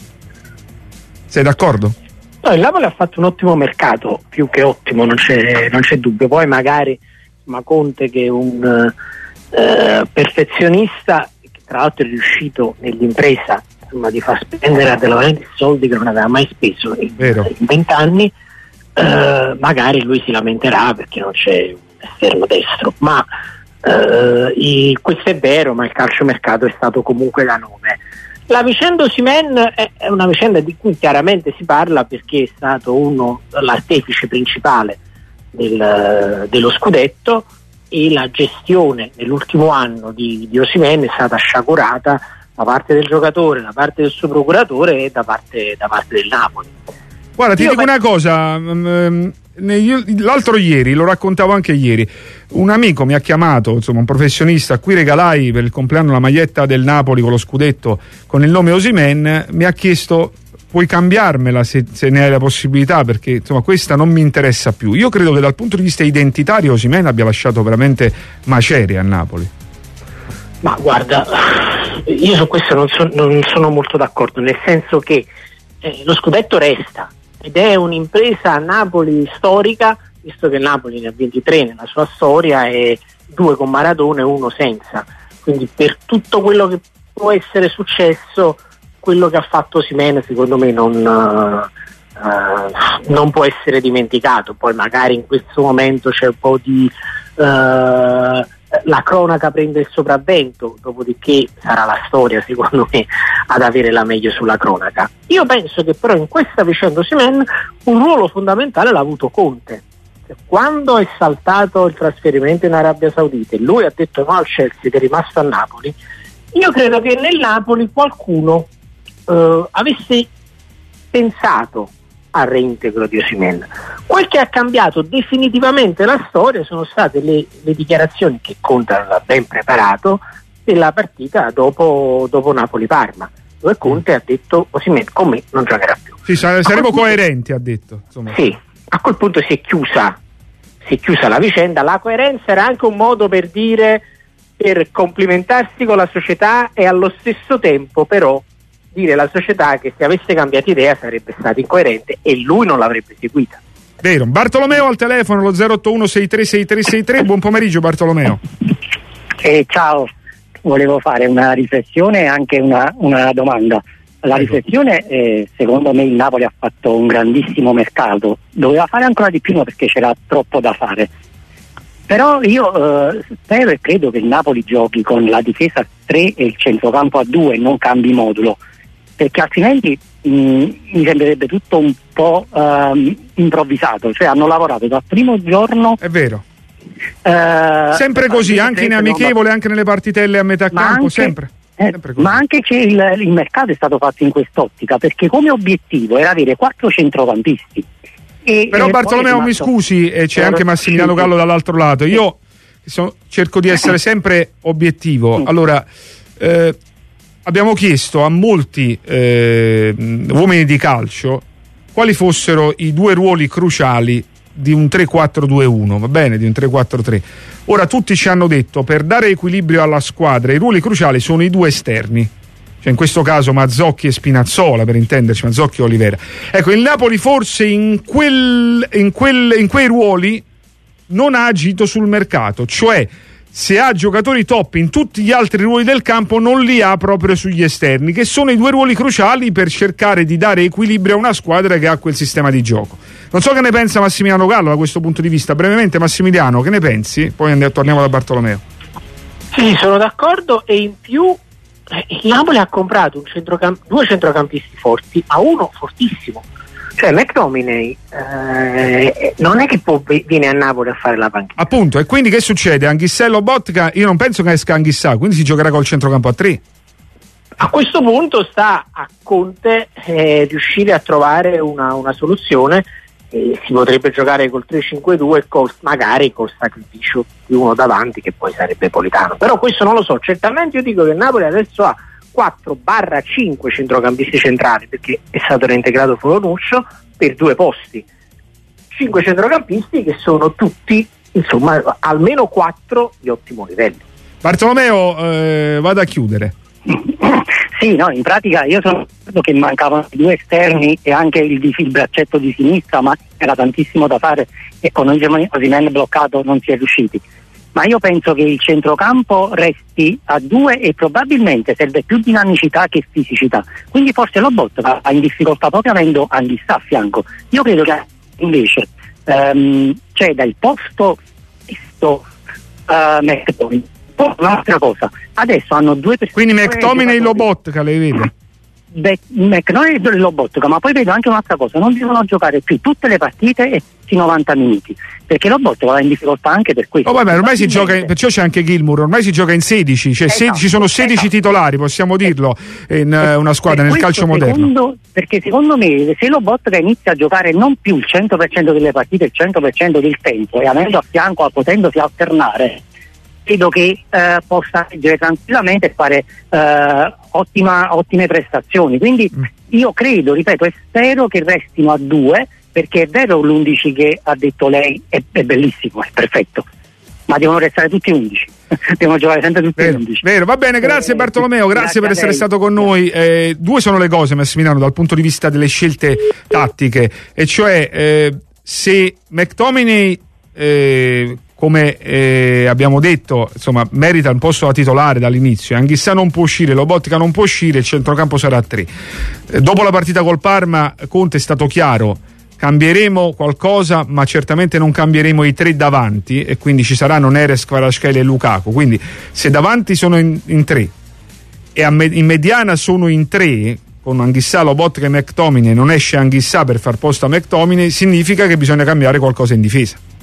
Sei d'accordo? No, il Napoli ha fatto un ottimo mercato, più che ottimo, non c'è, non c'è dubbio. Poi magari ma Conte, che è un eh, perfezionista, che tra l'altro è riuscito nell'impresa, insomma, di far spendere a Della Valente soldi che non aveva mai speso in vent'anni, eh, magari lui si lamenterà perché non c'è un esterno destro, ma eh, i, questo è vero, ma il calciomercato è stato comunque da nome. La vicenda Osimhen è, è una vicenda di cui chiaramente si parla perché è stato uno l'artefice principale del, dello scudetto, e la gestione nell'ultimo anno di, di Osimhen è stata sciagurata da parte del giocatore, da parte del suo procuratore e da parte, da parte del Napoli. Guarda, ti Io dico beh... una cosa, um, l'altro ieri, lo raccontavo anche ieri, un amico mi ha chiamato, insomma un professionista a cui regalai per il compleanno la maglietta del Napoli con lo scudetto con il nome Osimhen, mi ha chiesto: puoi cambiarmela se, se ne hai la possibilità, perché insomma questa non mi interessa più. Io credo che dal punto di vista identitario Osimhen abbia lasciato veramente macerie a Napoli. Ma guarda, io su questo non, so, non sono molto d'accordo, nel senso che eh, lo scudetto resta ed è un'impresa a Napoli storica, visto che Napoli ne ha ventitré nella sua storia e due con Maradona e uno senza, quindi per tutto quello che può essere successo, quello che ha fatto Osimhen secondo me non, uh, uh, non può essere dimenticato. Poi magari in questo momento c'è un po' di uh, la cronaca prende il sopravvento, dopodiché sarà la storia secondo me ad avere la meglio sulla cronaca. Io penso che però in questa vicenda Osimhen un ruolo fondamentale l'ha avuto Conte, quando è saltato il trasferimento in Arabia Saudita e lui ha detto no al Chelsea ed è rimasto a Napoli, io credo che nel Napoli qualcuno eh, avesse pensato al reintegro di Osimhen. Quel che ha cambiato definitivamente la storia sono state le, le dichiarazioni che Conte aveva ben preparato della partita dopo, dopo Napoli-Parma, dove Conte ha detto Osimhen con me non giocherà più. Sì, saremo coerenti, ha detto. Insomma. Sì, a quel punto si è chiusa si è chiusa la vicenda. La coerenza era anche un modo per dire, per complimentarsi con la società e allo stesso tempo però dire alla società che se avesse cambiato idea sarebbe stato incoerente e lui non l'avrebbe seguita. Vero. Bartolomeo al telefono, lo zero otto uno sei tre sei tre sei tre. Buon pomeriggio Bartolomeo. Eh, ciao, volevo fare una riflessione e anche una, una domanda. La riflessione è, secondo me il Napoli ha fatto un grandissimo mercato, doveva fare ancora di più perché c'era troppo da fare, però io eh, spero e credo che il Napoli giochi con la difesa a tre e il centrocampo a due, non cambi modulo, perché altrimenti mh, mi sembrerebbe tutto un po' ehm, improvvisato, cioè hanno lavorato dal primo giorno. È vero. Eh, sempre così, anche in amichevole, anche nelle partitelle a metà campo, anche, sempre. Eh, ma anche che il, il mercato è stato fatto in quest'ottica, perché come obiettivo era avere quattro centrocampisti. E, Però e Bartolomeo mi scusi, e c'è anche Massimiliano Gallo dall'altro lato, io so, cerco di essere sempre obiettivo. Allora eh, abbiamo chiesto a molti eh, uomini di calcio quali fossero i due ruoli cruciali di un tre quattro due uno, va bene, di un tre quattro tre. Ora tutti ci hanno detto, per dare equilibrio alla squadra i ruoli cruciali sono i due esterni, cioè in questo caso Mazzocchi e Spinazzola, per intenderci, Mazzocchi e Olivera. Ecco, il Napoli forse in quel, in quel, in quei ruoli non ha agito sul mercato, cioè se ha giocatori top in tutti gli altri ruoli del campo non li ha proprio sugli esterni, che sono i due ruoli cruciali per cercare di dare equilibrio a una squadra che ha quel sistema di gioco. Non so che ne pensa Massimiliano Gallo da questo punto di vista. Brevemente Massimiliano, che ne pensi? Poi andiamo, torniamo da Bartolomeo. Sì, sono d'accordo, e in più eh, il Napoli ha comprato un centrocamp- due centrocampisti forti a uno fortissimo, cioè McTominay eh, non è che può, viene a Napoli a fare la panchina. Appunto, e quindi che succede? Anghissà e Lobotka, io non penso che esca Anghissà, quindi si giocherà col centrocampo a tre. A questo punto sta a Conte eh, riuscire a trovare una, una soluzione. E si potrebbe giocare col tre cinque due col, magari col sacrificio di uno davanti che poi sarebbe Politano, però questo non lo so. Certamente io dico che Napoli adesso ha quattro cinque centrocampisti centrali, perché è stato reintegrato Folonuscio per due posti, cinque centrocampisti che sono tutti, insomma, almeno quattro di ottimo livello. Bartolomeo, eh, vado a chiudere. Sì, no, in pratica io sono d'accordo che mancavano due esterni e anche il, il braccetto di sinistra, ma era tantissimo da fare e con Osimhen bloccato non si è riusciti. Ma io penso che il centrocampo resti a due e probabilmente serve più dinamicità che fisicità. Quindi forse Lobotka va in difficoltà proprio avendo Anghissà a fianco. Io credo che invece ehm, c'è dal posto questo uh, McTominay. Un'altra cosa, adesso hanno due persone. Quindi McTominay e Lobotka, lei vede? Beh, McTominay e Lobotka, ma poi vedo anche un'altra cosa, non devono giocare più tutte le partite e i novanta minuti, perché Lobotka va in difficoltà anche per questo. Oh, vabbè, ormai si gioca, perciò c'è anche Gilmour, ormai si gioca in sedici, cioè esatto, ci sono sedici esatto. titolari, possiamo dirlo, in uh, una squadra nel calcio moderno. Secondo, perché secondo me se Lobotka inizia a giocare non più il cento per cento delle partite, il cento per cento del tempo, e avendo a fianco, potendosi alternare, credo che eh, possa leggere tranquillamente e fare eh, ottima, ottime prestazioni. Quindi mm. io credo, ripeto, e spero che restino a due, perché è vero l'undici che ha detto lei è, è bellissimo, è perfetto, ma devono restare tutti undici. Devono giocare sempre tutti vero, undici. Vero, va bene, grazie eh, Bartolomeo, grazie, grazie per essere lei. stato con noi. Eh, due sono le cose, Massimiliano, dal punto di vista delle scelte tattiche, e cioè eh, se McTominay eh, come eh, abbiamo detto, insomma, merita un posto da titolare dall'inizio, Anghissà non può uscire, Lobotka non può uscire, il centrocampo sarà a tre. Eh, dopo la partita col Parma Conte è stato chiaro: cambieremo qualcosa, ma certamente non cambieremo i tre davanti, e quindi ci saranno Neres, Kvaratskhelia e Lukaku. Quindi se davanti sono in, in tre e a me, in mediana sono in tre, con Anghissà, Lobotka e McTominay, non esce Anghissà per far posto a McTominay, significa che bisogna cambiare qualcosa in difesa.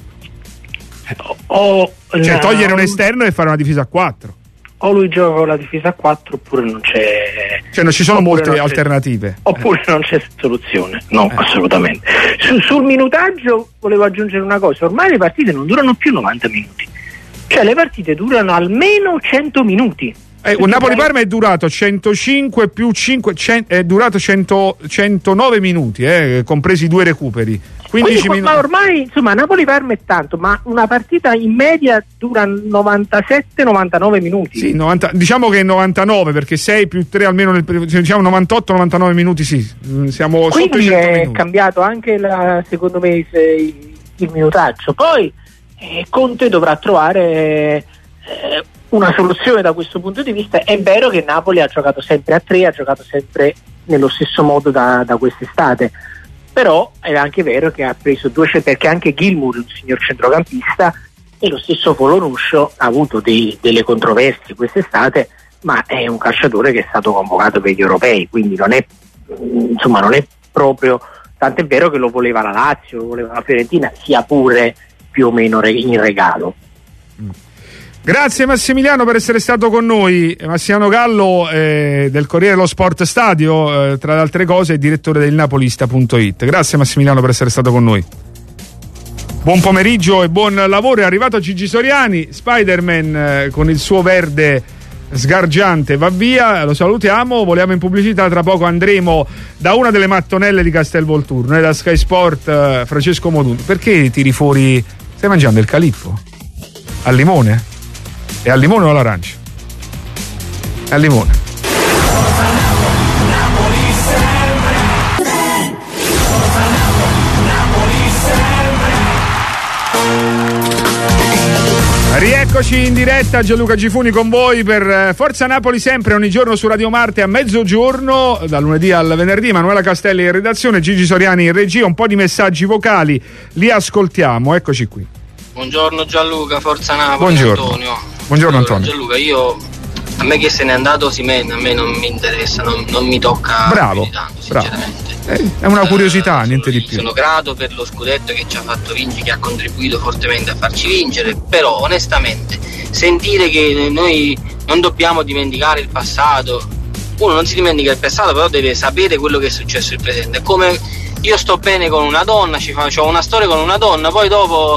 O, cioè no, togliere un esterno e fare una difesa a quattro. O lui gioca con la difesa a quattro oppure non c'è, cioè non ci sono molte non alternative, oppure eh. non c'è soluzione. No, eh. assolutamente. Su, sul minutaggio volevo aggiungere una cosa: ormai le partite non durano più novanta minuti, cioè le partite durano almeno cento minuti. Eh, un Napoli-Parma è durato centocinque più cinque, cento, è durato cento, centonove minuti, eh, compresi due recuperi. quindici Quindi, minuti. Ma ormai insomma Napoli-Parma è tanto, ma una partita in media dura novantasette novantanove minuti. Sì, novanta, diciamo che è novantanove, perché sei più tre almeno nel, diciamo novantotto novantanove minuti, sì. Siamo Quindi sotto i cento è minuti. cambiato anche la, secondo me il, il minutaggio. Poi eh, Conte dovrà trovare eh, una soluzione da questo punto di vista. È vero che Napoli ha giocato sempre a tre, ha giocato sempre nello stesso modo da, da quest'estate, però è anche vero che ha preso due, perché anche Gilmour, un signor centrocampista, e lo stesso Folonuscio ha avuto dei, delle controversie quest'estate, ma è un calciatore che è stato convocato per gli europei, quindi non è, insomma, non è proprio, tant'è vero che lo voleva la Lazio, lo voleva la Fiorentina, sia pure più o meno in regalo. Grazie Massimiliano per essere stato con noi. Massimiliano Gallo eh, del Corriere dello Sport Stadio, eh, tra le altre cose è direttore del Napolista punto it. Grazie Massimiliano per essere stato con noi. Buon pomeriggio e buon lavoro. È arrivato Gigi Soriani, Spider-Man eh, con il suo verde sgargiante va via, lo salutiamo, vogliamo in pubblicità, tra poco andremo da una delle mattonelle di Castelvolturno e da Sky Sport eh, Francesco Modugno. Perché tiri fuori, stai mangiando il califfo? Al limone? È al limone o all'arancia? Al limone. Rieccoci in diretta, Gianluca Gifuni con voi per Forza Napoli sempre, ogni giorno su Radio Marte a mezzogiorno, dal lunedì al venerdì. Emanuela Castelli in redazione, Gigi Soriani in regia, un po' di messaggi vocali, li ascoltiamo, eccoci qui. Buongiorno Gianluca, Forza Napoli. Buongiorno Antonio. Buongiorno allora, Antonio. Gianluca, io a me che se n'è andato Osimhen, a me non mi interessa, non, non mi tocca bravo, più di tanto, sinceramente. Eh, è una curiosità, eh, niente sono, di più. Sono grato per lo scudetto che ci ha fatto vincere, che ha contribuito fortemente a farci vincere, però onestamente sentire che noi non dobbiamo dimenticare il passato, uno non si dimentica il passato, però deve sapere quello che è successo nel presente. Come io sto bene con una donna, ci faccio una storia con una donna, poi dopo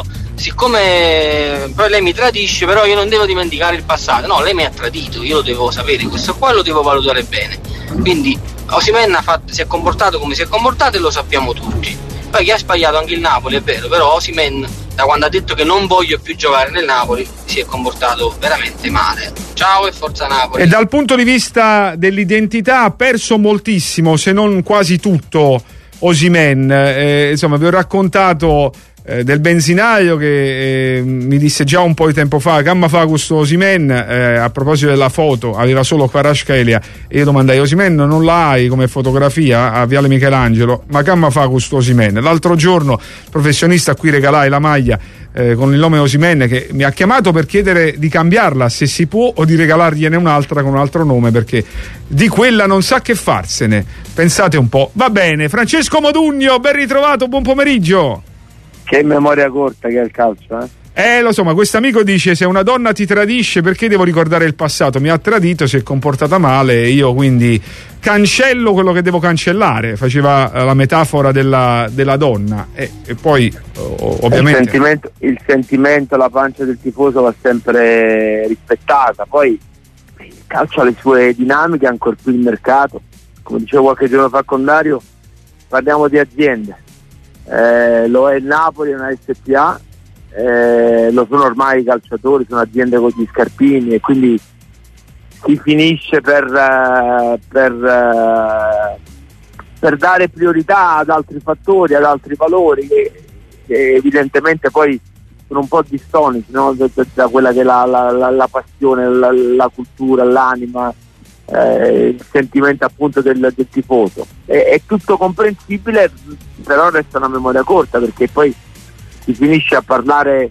siccome poi lei mi tradisce, però io non devo dimenticare il passato. No, lei mi ha tradito, io lo devo sapere, questo qua lo devo valutare bene. Quindi Osimhen ha fatto, si è comportato come si è comportato e lo sappiamo tutti. Poi che ha sbagliato anche il Napoli è vero, però Osimhen da quando ha detto che non voglio più giocare nel Napoli si è comportato veramente male. Ciao e Forza Napoli. E dal punto di vista dell'identità ha perso moltissimo, se non quasi tutto, Osimhen. Eh, insomma, vi ho raccontato Eh, del benzinaio che eh, mi disse già un po' di tempo fa: Camma fa questo Osimhen, eh, a proposito della foto, aveva solo Kvaratskhelia e io domandai: Osimhen non la hai come fotografia a Viale Michelangelo? Ma Camma fa questo Osimhen. L'altro giorno il professionista a cui regalai la maglia eh, con il nome Osimhen, che mi ha chiamato per chiedere di cambiarla se si può o di regalargliene un'altra con un altro nome, perché di quella non sa che farsene. Pensate un po'. Va bene, Francesco Modugno, ben ritrovato, buon pomeriggio. Che memoria corta che è il calcio, eh? Eh, lo so, ma questo amico dice: se una donna ti tradisce, perché devo ricordare il passato? Mi ha tradito, si è comportata male e io quindi cancello quello che devo cancellare. Faceva la metafora della, della donna e, e poi ovviamente il sentimento, il sentimento, la pancia del tifoso va sempre rispettata. Poi il calcio ha le sue dinamiche, ancor più il mercato. Come dicevo qualche giorno fa con Dario, parliamo di aziende. Eh, lo è il Napoli, è una S P A, eh, lo sono ormai i calciatori, sono aziende con gli scarpini e quindi si finisce per, uh, per, uh, per dare priorità ad altri fattori, ad altri valori che, che evidentemente poi sono un po' distonici, no? da, da quella che è la, la, la, la passione, la, la cultura, l'anima, eh, il sentimento appunto del, del tifoso. È, è tutto comprensibile, però resta una memoria corta, perché poi si finisce a parlare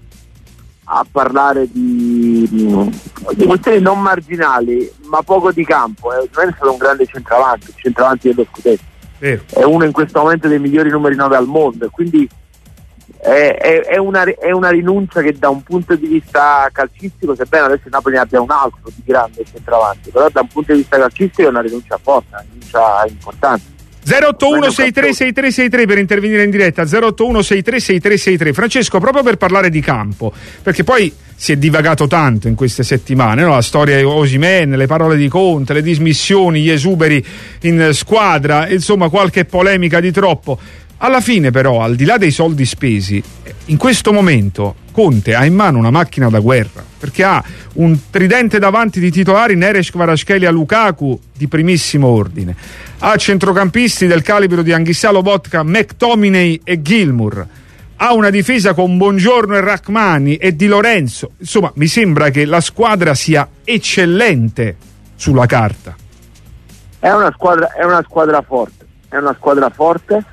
a parlare di, di questioni non marginali, ma poco di campo. Eh. È stato un grande centravanti, il centravanti dello scudetto. Vero. È uno in questo momento dei migliori numeri nove al mondo, e quindi è, è, è, una, è una rinuncia che da un punto di vista calcistico, sebbene adesso il Napoli ne abbia un altro di grande centravanti, però da un punto di vista calcistico è una rinuncia forte, una rinuncia importante. zero otto uno sei tre sei tre sei tre per intervenire in diretta, zero otto uno sei tre sei tre sei tre. Francesco, proprio per parlare di campo, perché poi si è divagato tanto in queste settimane, no? La storia di Osimhen, le parole di Conte, le dismissioni, gli esuberi in squadra, insomma qualche polemica di troppo. Alla fine però, al di là dei soldi spesi, in questo momento Conte ha in mano una macchina da guerra, perché ha un tridente davanti di titolari, Neres, Kvaratskhelia, Lukaku di primissimo ordine, ha centrocampisti del calibro di Anguissa, Lobotka, McTominay e Gilmour, ha una difesa con Buongiorno e Rachmani e Di Lorenzo. Insomma, mi sembra che la squadra sia eccellente sulla carta. È una squadra, è una squadra forte, è una squadra forte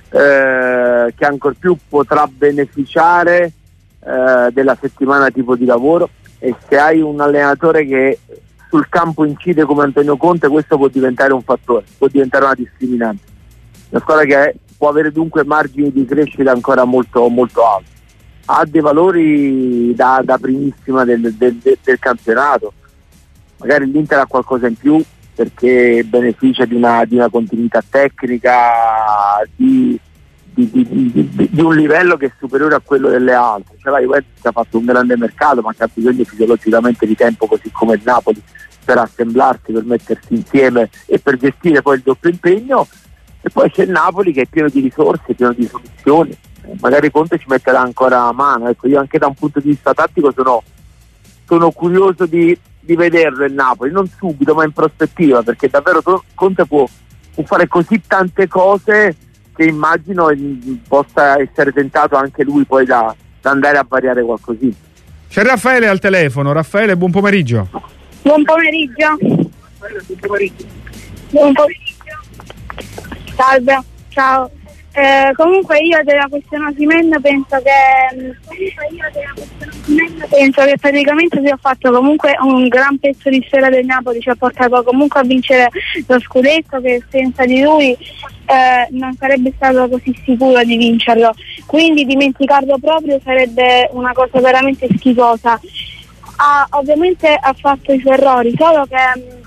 eh, che ancor più potrà beneficiare eh, della settimana tipo di lavoro, e se hai un allenatore che sul campo incide come Antonio Conte, questo può diventare un fattore, può diventare una discriminante. Una squadra che è, può avere dunque margini di crescita ancora molto, molto alti, ha dei valori da, da primissima del, del, del, del campionato. Magari l'Inter ha qualcosa in più perché beneficia di una, di una continuità tecnica, di, di, di, di, di un livello che è superiore a quello delle altre. Cioè la Juventus ha fatto un grande mercato, ma che ha bisogno fisiologicamente di tempo, così come il Napoli, per assemblarsi, per mettersi insieme e per gestire poi il doppio impegno. E poi c'è il Napoli che è pieno di risorse, pieno di soluzioni, magari Conte ci metterà ancora a mano. Ecco, io anche da un punto di vista tattico sono, sono curioso di, di vederlo il Napoli, non subito ma in prospettiva, perché davvero Conte può, può fare così tante cose che immagino possa essere tentato anche lui poi da, da andare a variare qualcosina. C'è Raffaele al telefono. Raffaele, buon pomeriggio. Buon pomeriggio. Buon pomeriggio. Buon pomeriggio. Salve, ciao. Eh, comunque io della questione Osimhen penso che penso che praticamente si è fatto comunque un gran pezzo di storia del Napoli, ci ha portato comunque a vincere lo scudetto, che senza di lui eh, non sarebbe stato così sicuro di vincerlo, quindi dimenticarlo proprio sarebbe una cosa veramente schifosa. Ha, ovviamente ha fatto i suoi errori, solo che,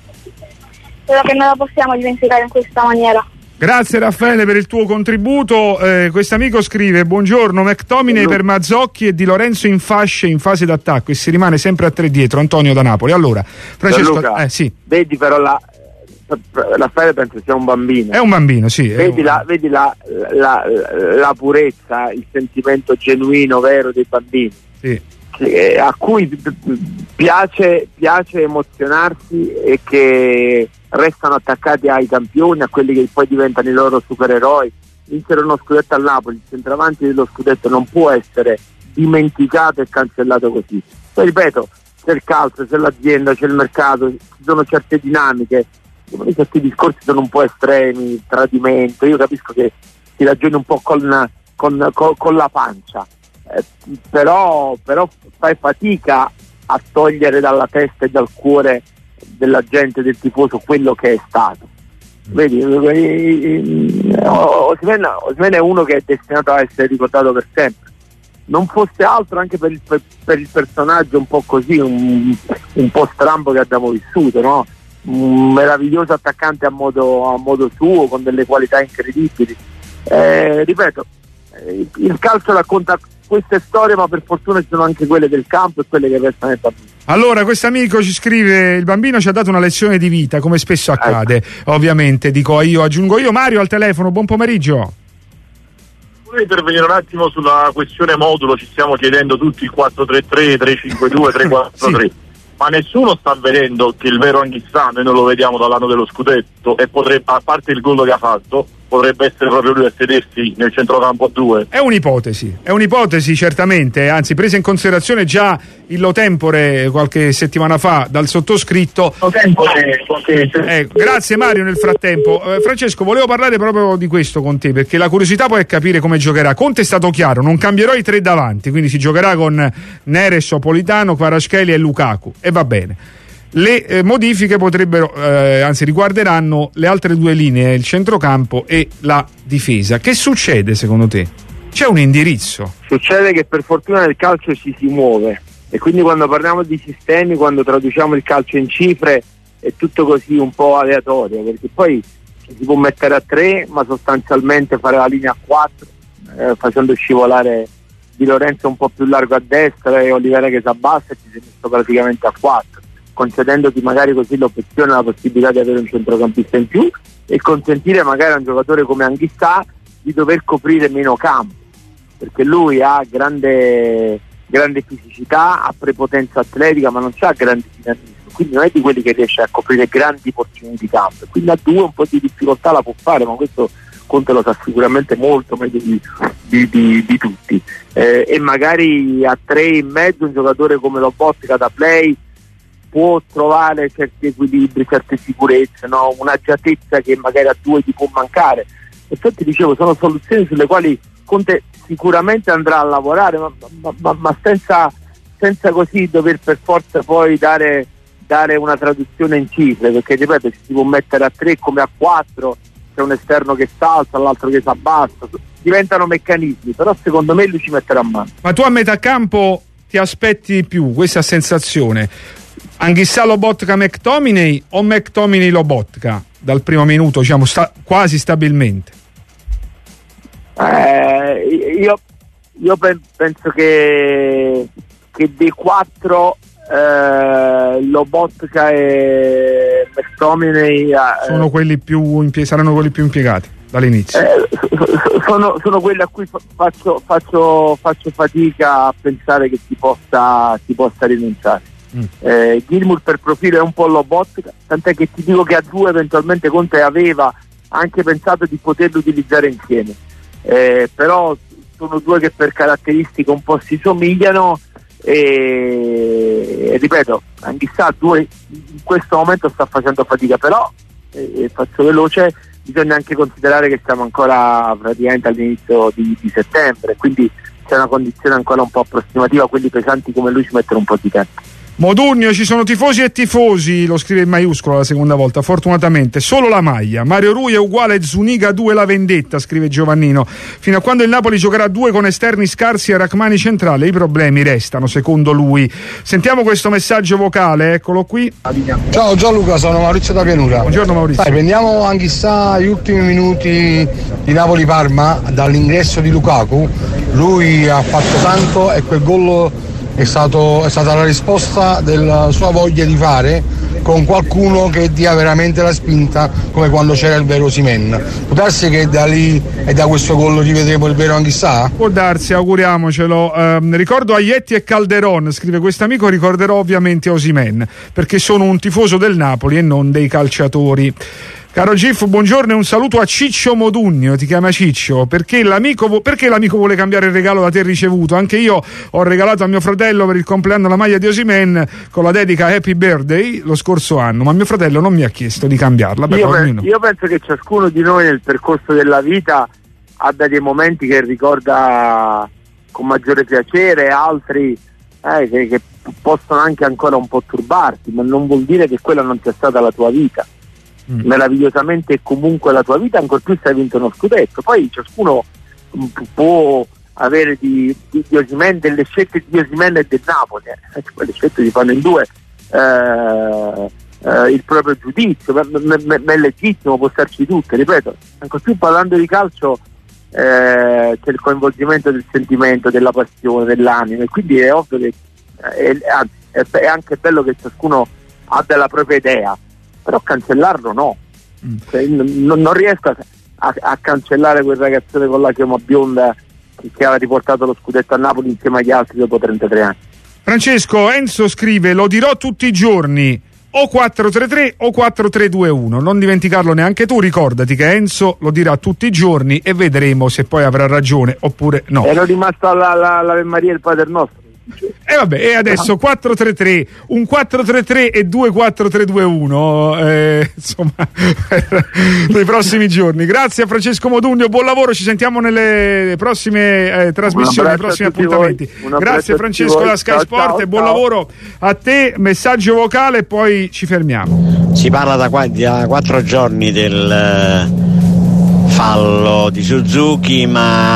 solo che non lo possiamo dimenticare in questa maniera. Grazie Raffaele per il tuo contributo. Eh, quest'amico scrive: buongiorno, McTominay per Mazzocchi e Di Lorenzo in fasce in fase d'attacco, e si rimane sempre a tre dietro. Antonio da Napoli. Allora, Francesco, Luca, eh, sì. vedi però la, Raffaele penso sia un bambino. È un bambino, sì. Vedi, un... la, vedi la, la, la purezza, il sentimento genuino, vero dei bambini. Sì. Che, a cui piace, piace emozionarsi e che restano attaccati ai campioni, a quelli che poi diventano i loro supereroi. Vincere uno scudetto al Napoli, il centravanti dello scudetto, non può essere dimenticato e cancellato così. Poi ripeto, c'è il calcio, c'è l'azienda, c'è il mercato, ci sono certe dinamiche, questi discorsi sono un po' estremi, tradimento. Io capisco che si ragioni un po' con, con, con, con la pancia, eh, però, però fai fatica a togliere dalla testa e dal cuore della gente, del tifoso, quello che è stato. Vedi, Osimhen, Osimhen è uno che è destinato a essere ricordato per sempre, non fosse altro anche per il, per, per il personaggio un po' così, un, un po' strambo che abbiamo vissuto, no? Un meraviglioso attaccante a modo, a modo suo, con delle qualità incredibili. Eh, ripeto, il calcio racconta queste storie, ma per fortuna ci sono anche quelle del campo e quelle che restano nel bambino. Allora, questo amico ci scrive: il bambino ci ha dato una lezione di vita, come spesso accade, ecco. Ovviamente, dico io, aggiungo io. Mario al telefono, buon pomeriggio. Vorrei intervenire un attimo sulla questione modulo. Ci stiamo chiedendo tutti il quattro tre tre, tre cinque due, tre quattro tre. Sì. Ma nessuno sta vedendo che il vero Anguissa, noi non lo vediamo dall'anno dello scudetto, e potrebbe, a parte il gol che ha fatto, potrebbe essere proprio lui a sedersi nel centrocampo a due. È un'ipotesi, è un'ipotesi certamente, anzi presa in considerazione già illo tempore qualche settimana fa dal sottoscritto. Tempore, qualche... eh, grazie Mario nel frattempo. Eh, Francesco, volevo parlare proprio di questo con te, perché la curiosità poi è capire come giocherà. Conte è stato chiaro, non cambierò i tre davanti, quindi si giocherà con Neres, Politano, Kvaratskhelia e Lukaku, e va bene. Le eh, modifiche potrebbero, eh, anzi riguarderanno le altre due linee, il centrocampo e la difesa. Che succede secondo te? c'è un indirizzo. Succede che per fortuna nel calcio ci si muove, e quindi quando parliamo di sistemi, quando traduciamo il calcio in cifre, è tutto così un po' aleatorio, perché poi ci si può mettere a tre, ma sostanzialmente fare la linea a quattro, eh, facendo scivolare Di Lorenzo un po' più largo a destra e Olivera che si abbassa, e ci si è messo praticamente a quattro, concedendoti magari così l'opzione, la possibilità di avere un centrocampista in più e consentire magari a un giocatore come Anghissà di dover coprire meno campo, perché lui ha grande, grande fisicità, ha prepotenza atletica, ma non ha grandi dinamismo, quindi non è di quelli che riesce a coprire grandi porzioni di campo, quindi a due un po' di difficoltà la può fare, ma questo Conte lo sa sicuramente molto meglio di, di, di, di tutti, eh, e magari a tre in mezzo un giocatore come Lobotka da play può trovare certi equilibri, certe sicurezze, no? Un'agiatezza che magari a due ti può mancare. Infatti dicevo, sono soluzioni sulle quali Conte sicuramente andrà a lavorare, ma, ma, ma, ma senza, senza così dover per forza poi dare, dare una traduzione in cifre, perché ripeto, si può mettere a tre come a quattro, c'è un esterno che salta, l'altro che si abbassa, diventano meccanismi, però secondo me lui ci metterà a mano. Ma tu a metà campo ti aspetti più questa sensazione? Anghissà, Lobotka, McTominay o McTominay, Lobotka dal primo minuto, diciamo sta, quasi stabilmente? Eh, io io penso che, che dei quattro eh, Lobotka e McTominay eh, sono quelli più impie- saranno quelli più impiegati dall'inizio. Eh, sono, sono quelli a cui faccio, faccio, faccio fatica a pensare che si possa, si possa rinunciare. Mm. Eh, Gilmour per profilo è un po' Lobotka, tant'è che ti dico che a due eventualmente Conte aveva anche pensato di poterlo utilizzare insieme, eh, però sono due che per caratteristiche un po' si somigliano, e, e ripeto, Anghissà a due in questo momento sta facendo fatica, però eh, faccio veloce, bisogna anche considerare che siamo ancora praticamente all'inizio di, di settembre, quindi c'è una condizione ancora un po' approssimativa, quelli pesanti come lui ci mettono un po' di tempo. Modugno, ci sono tifosi e tifosi, lo scrive in maiuscolo la seconda volta, fortunatamente solo la maglia. Mario Rui è uguale a Zuniga due la vendetta, scrive Giovannino. Fino a quando il Napoli giocherà due con esterni scarsi e Rachmani centrale, i problemi restano secondo lui. Sentiamo questo messaggio vocale, eccolo qui. Ciao Gianluca, sono Maurizio da Pianura. Buongiorno Maurizio. Dai, prendiamo Anghissà gli ultimi minuti di Napoli-Parma dall'ingresso di Lukaku. Lui ha fatto tanto e quel gol È, stato, è stata la risposta della sua voglia di fare con qualcuno che dia veramente la spinta, come quando c'era il vero Osimhen. Può darsi che da lì e da questo gol rivedremo il vero Anghissà? Può darsi, auguriamocelo. Eh, ricordo Aietti e Calderon, scrive quest'amico, ricorderò ovviamente Osimhen perché sono un tifoso del Napoli e non dei calciatori. Caro Gif, buongiorno e un saluto a Ciccio Modugno, ti chiama Ciccio, perché l'amico, perché l'amico vuole cambiare il regalo da te ricevuto? Anche io ho regalato a mio fratello per il compleanno la maglia di Osimhen con la dedica Happy Birthday lo scorso anno, ma mio fratello non mi ha chiesto di cambiarla. Beh, io, penso, io penso che ciascuno di noi nel percorso della vita abbia dei momenti che ricorda con maggiore piacere, altri eh, che, che possono anche ancora un po' turbarti, ma non vuol dire che quella non sia stata la tua vita. Mm. Meravigliosamente è comunque la tua vita, ancor più se hai vinto uno scudetto. Poi ciascuno può avere di, di, di Osimhen, delle scelte di Osimhen e del Napoli, eh. Quelle scelte si fanno in due, eh, eh, il proprio giudizio, ma è legittimo, può starci tutte, ripeto, ancor più parlando di calcio eh, c'è il coinvolgimento del sentimento, della passione, dell'anima, e quindi è ovvio che è, è, è anche bello che ciascuno abbia la propria idea, però cancellarlo no, mm. cioè, non, non riesco a, a, a cancellare quel ragazzone con la chioma bionda che, che aveva riportato lo scudetto a Napoli insieme agli altri dopo trentatré anni. Francesco, Enzo scrive: lo dirò tutti i giorni, o quattro tre tre o quattro tre due uno, non dimenticarlo neanche tu, ricordati che Enzo lo dirà tutti i giorni e vedremo se poi avrà ragione oppure no. Ero rimasto alla, alla, alla Maria e il Padre Nostro. E eh vabbè, e adesso quattro tre tre, un quattro tre tre e due quattro tre due uno, eh, insomma, nei prossimi giorni. Grazie a Francesco Modugno, buon lavoro, ci sentiamo nelle prossime eh, trasmissioni, nei prossimi appuntamenti. Grazie Francesco da Sky ciao, Sport ciao, e buon ciao. lavoro a te. Messaggio vocale e poi ci fermiamo. Si parla da, qua, da quattro giorni del fallo di Suzuki, ma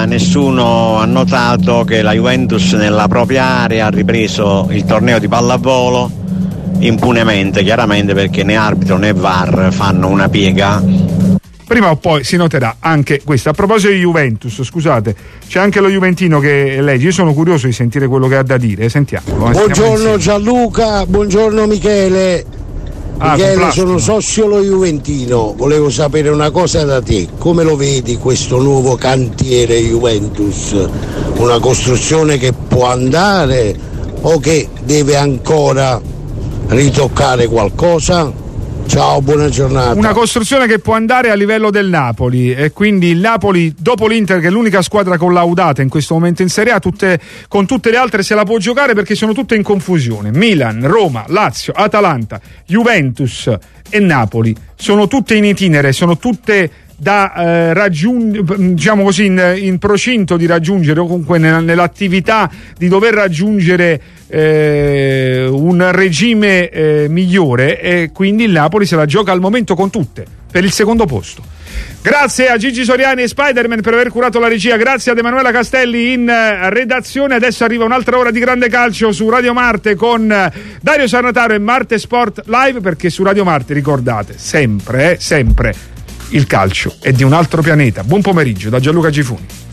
nessuno ha notato che la Juventus nella propria area ha ripreso il torneo di pallavolo impunemente, chiaramente, perché né arbitro né V A R fanno una piega. Prima o poi si noterà anche questo. A proposito di Juventus, scusate, c'è anche lo Juventino che legge. Io sono curioso di sentire quello che ha da dire, sentiamolo. Buongiorno Gianluca, buongiorno Michele. Ah, Michele, sono socio lo Juventino, volevo sapere una cosa da te, come lo vedi questo nuovo cantiere Juventus? Una costruzione che può andare o che deve ancora ritoccare qualcosa? Ciao, buona giornata. Una costruzione che può andare a livello del Napoli, e quindi il Napoli, dopo l'Inter, che è l'unica squadra collaudata in questo momento in Serie A, tutte, con tutte le altre se la può giocare perché sono tutte in confusione. Milan, Roma, Lazio, Atalanta, Juventus e Napoli sono tutte in itinere, sono tutte da eh, raggiungere, diciamo così, in, in procinto di raggiungere, o comunque nella, nell'attività di dover raggiungere eh, un regime eh, migliore, e quindi il Napoli se la gioca al momento con tutte per il secondo posto. Grazie a Gigi Soriani e Spiderman per aver curato la regia, grazie ad Emanuela Castelli in redazione. Adesso arriva un'altra ora di grande calcio su Radio Marte con Dario Sarnataro e Marte Sport Live, perché su Radio Marte, ricordate, sempre, eh, sempre il calcio è di un altro pianeta. Buon pomeriggio da Gianluca Gifuni.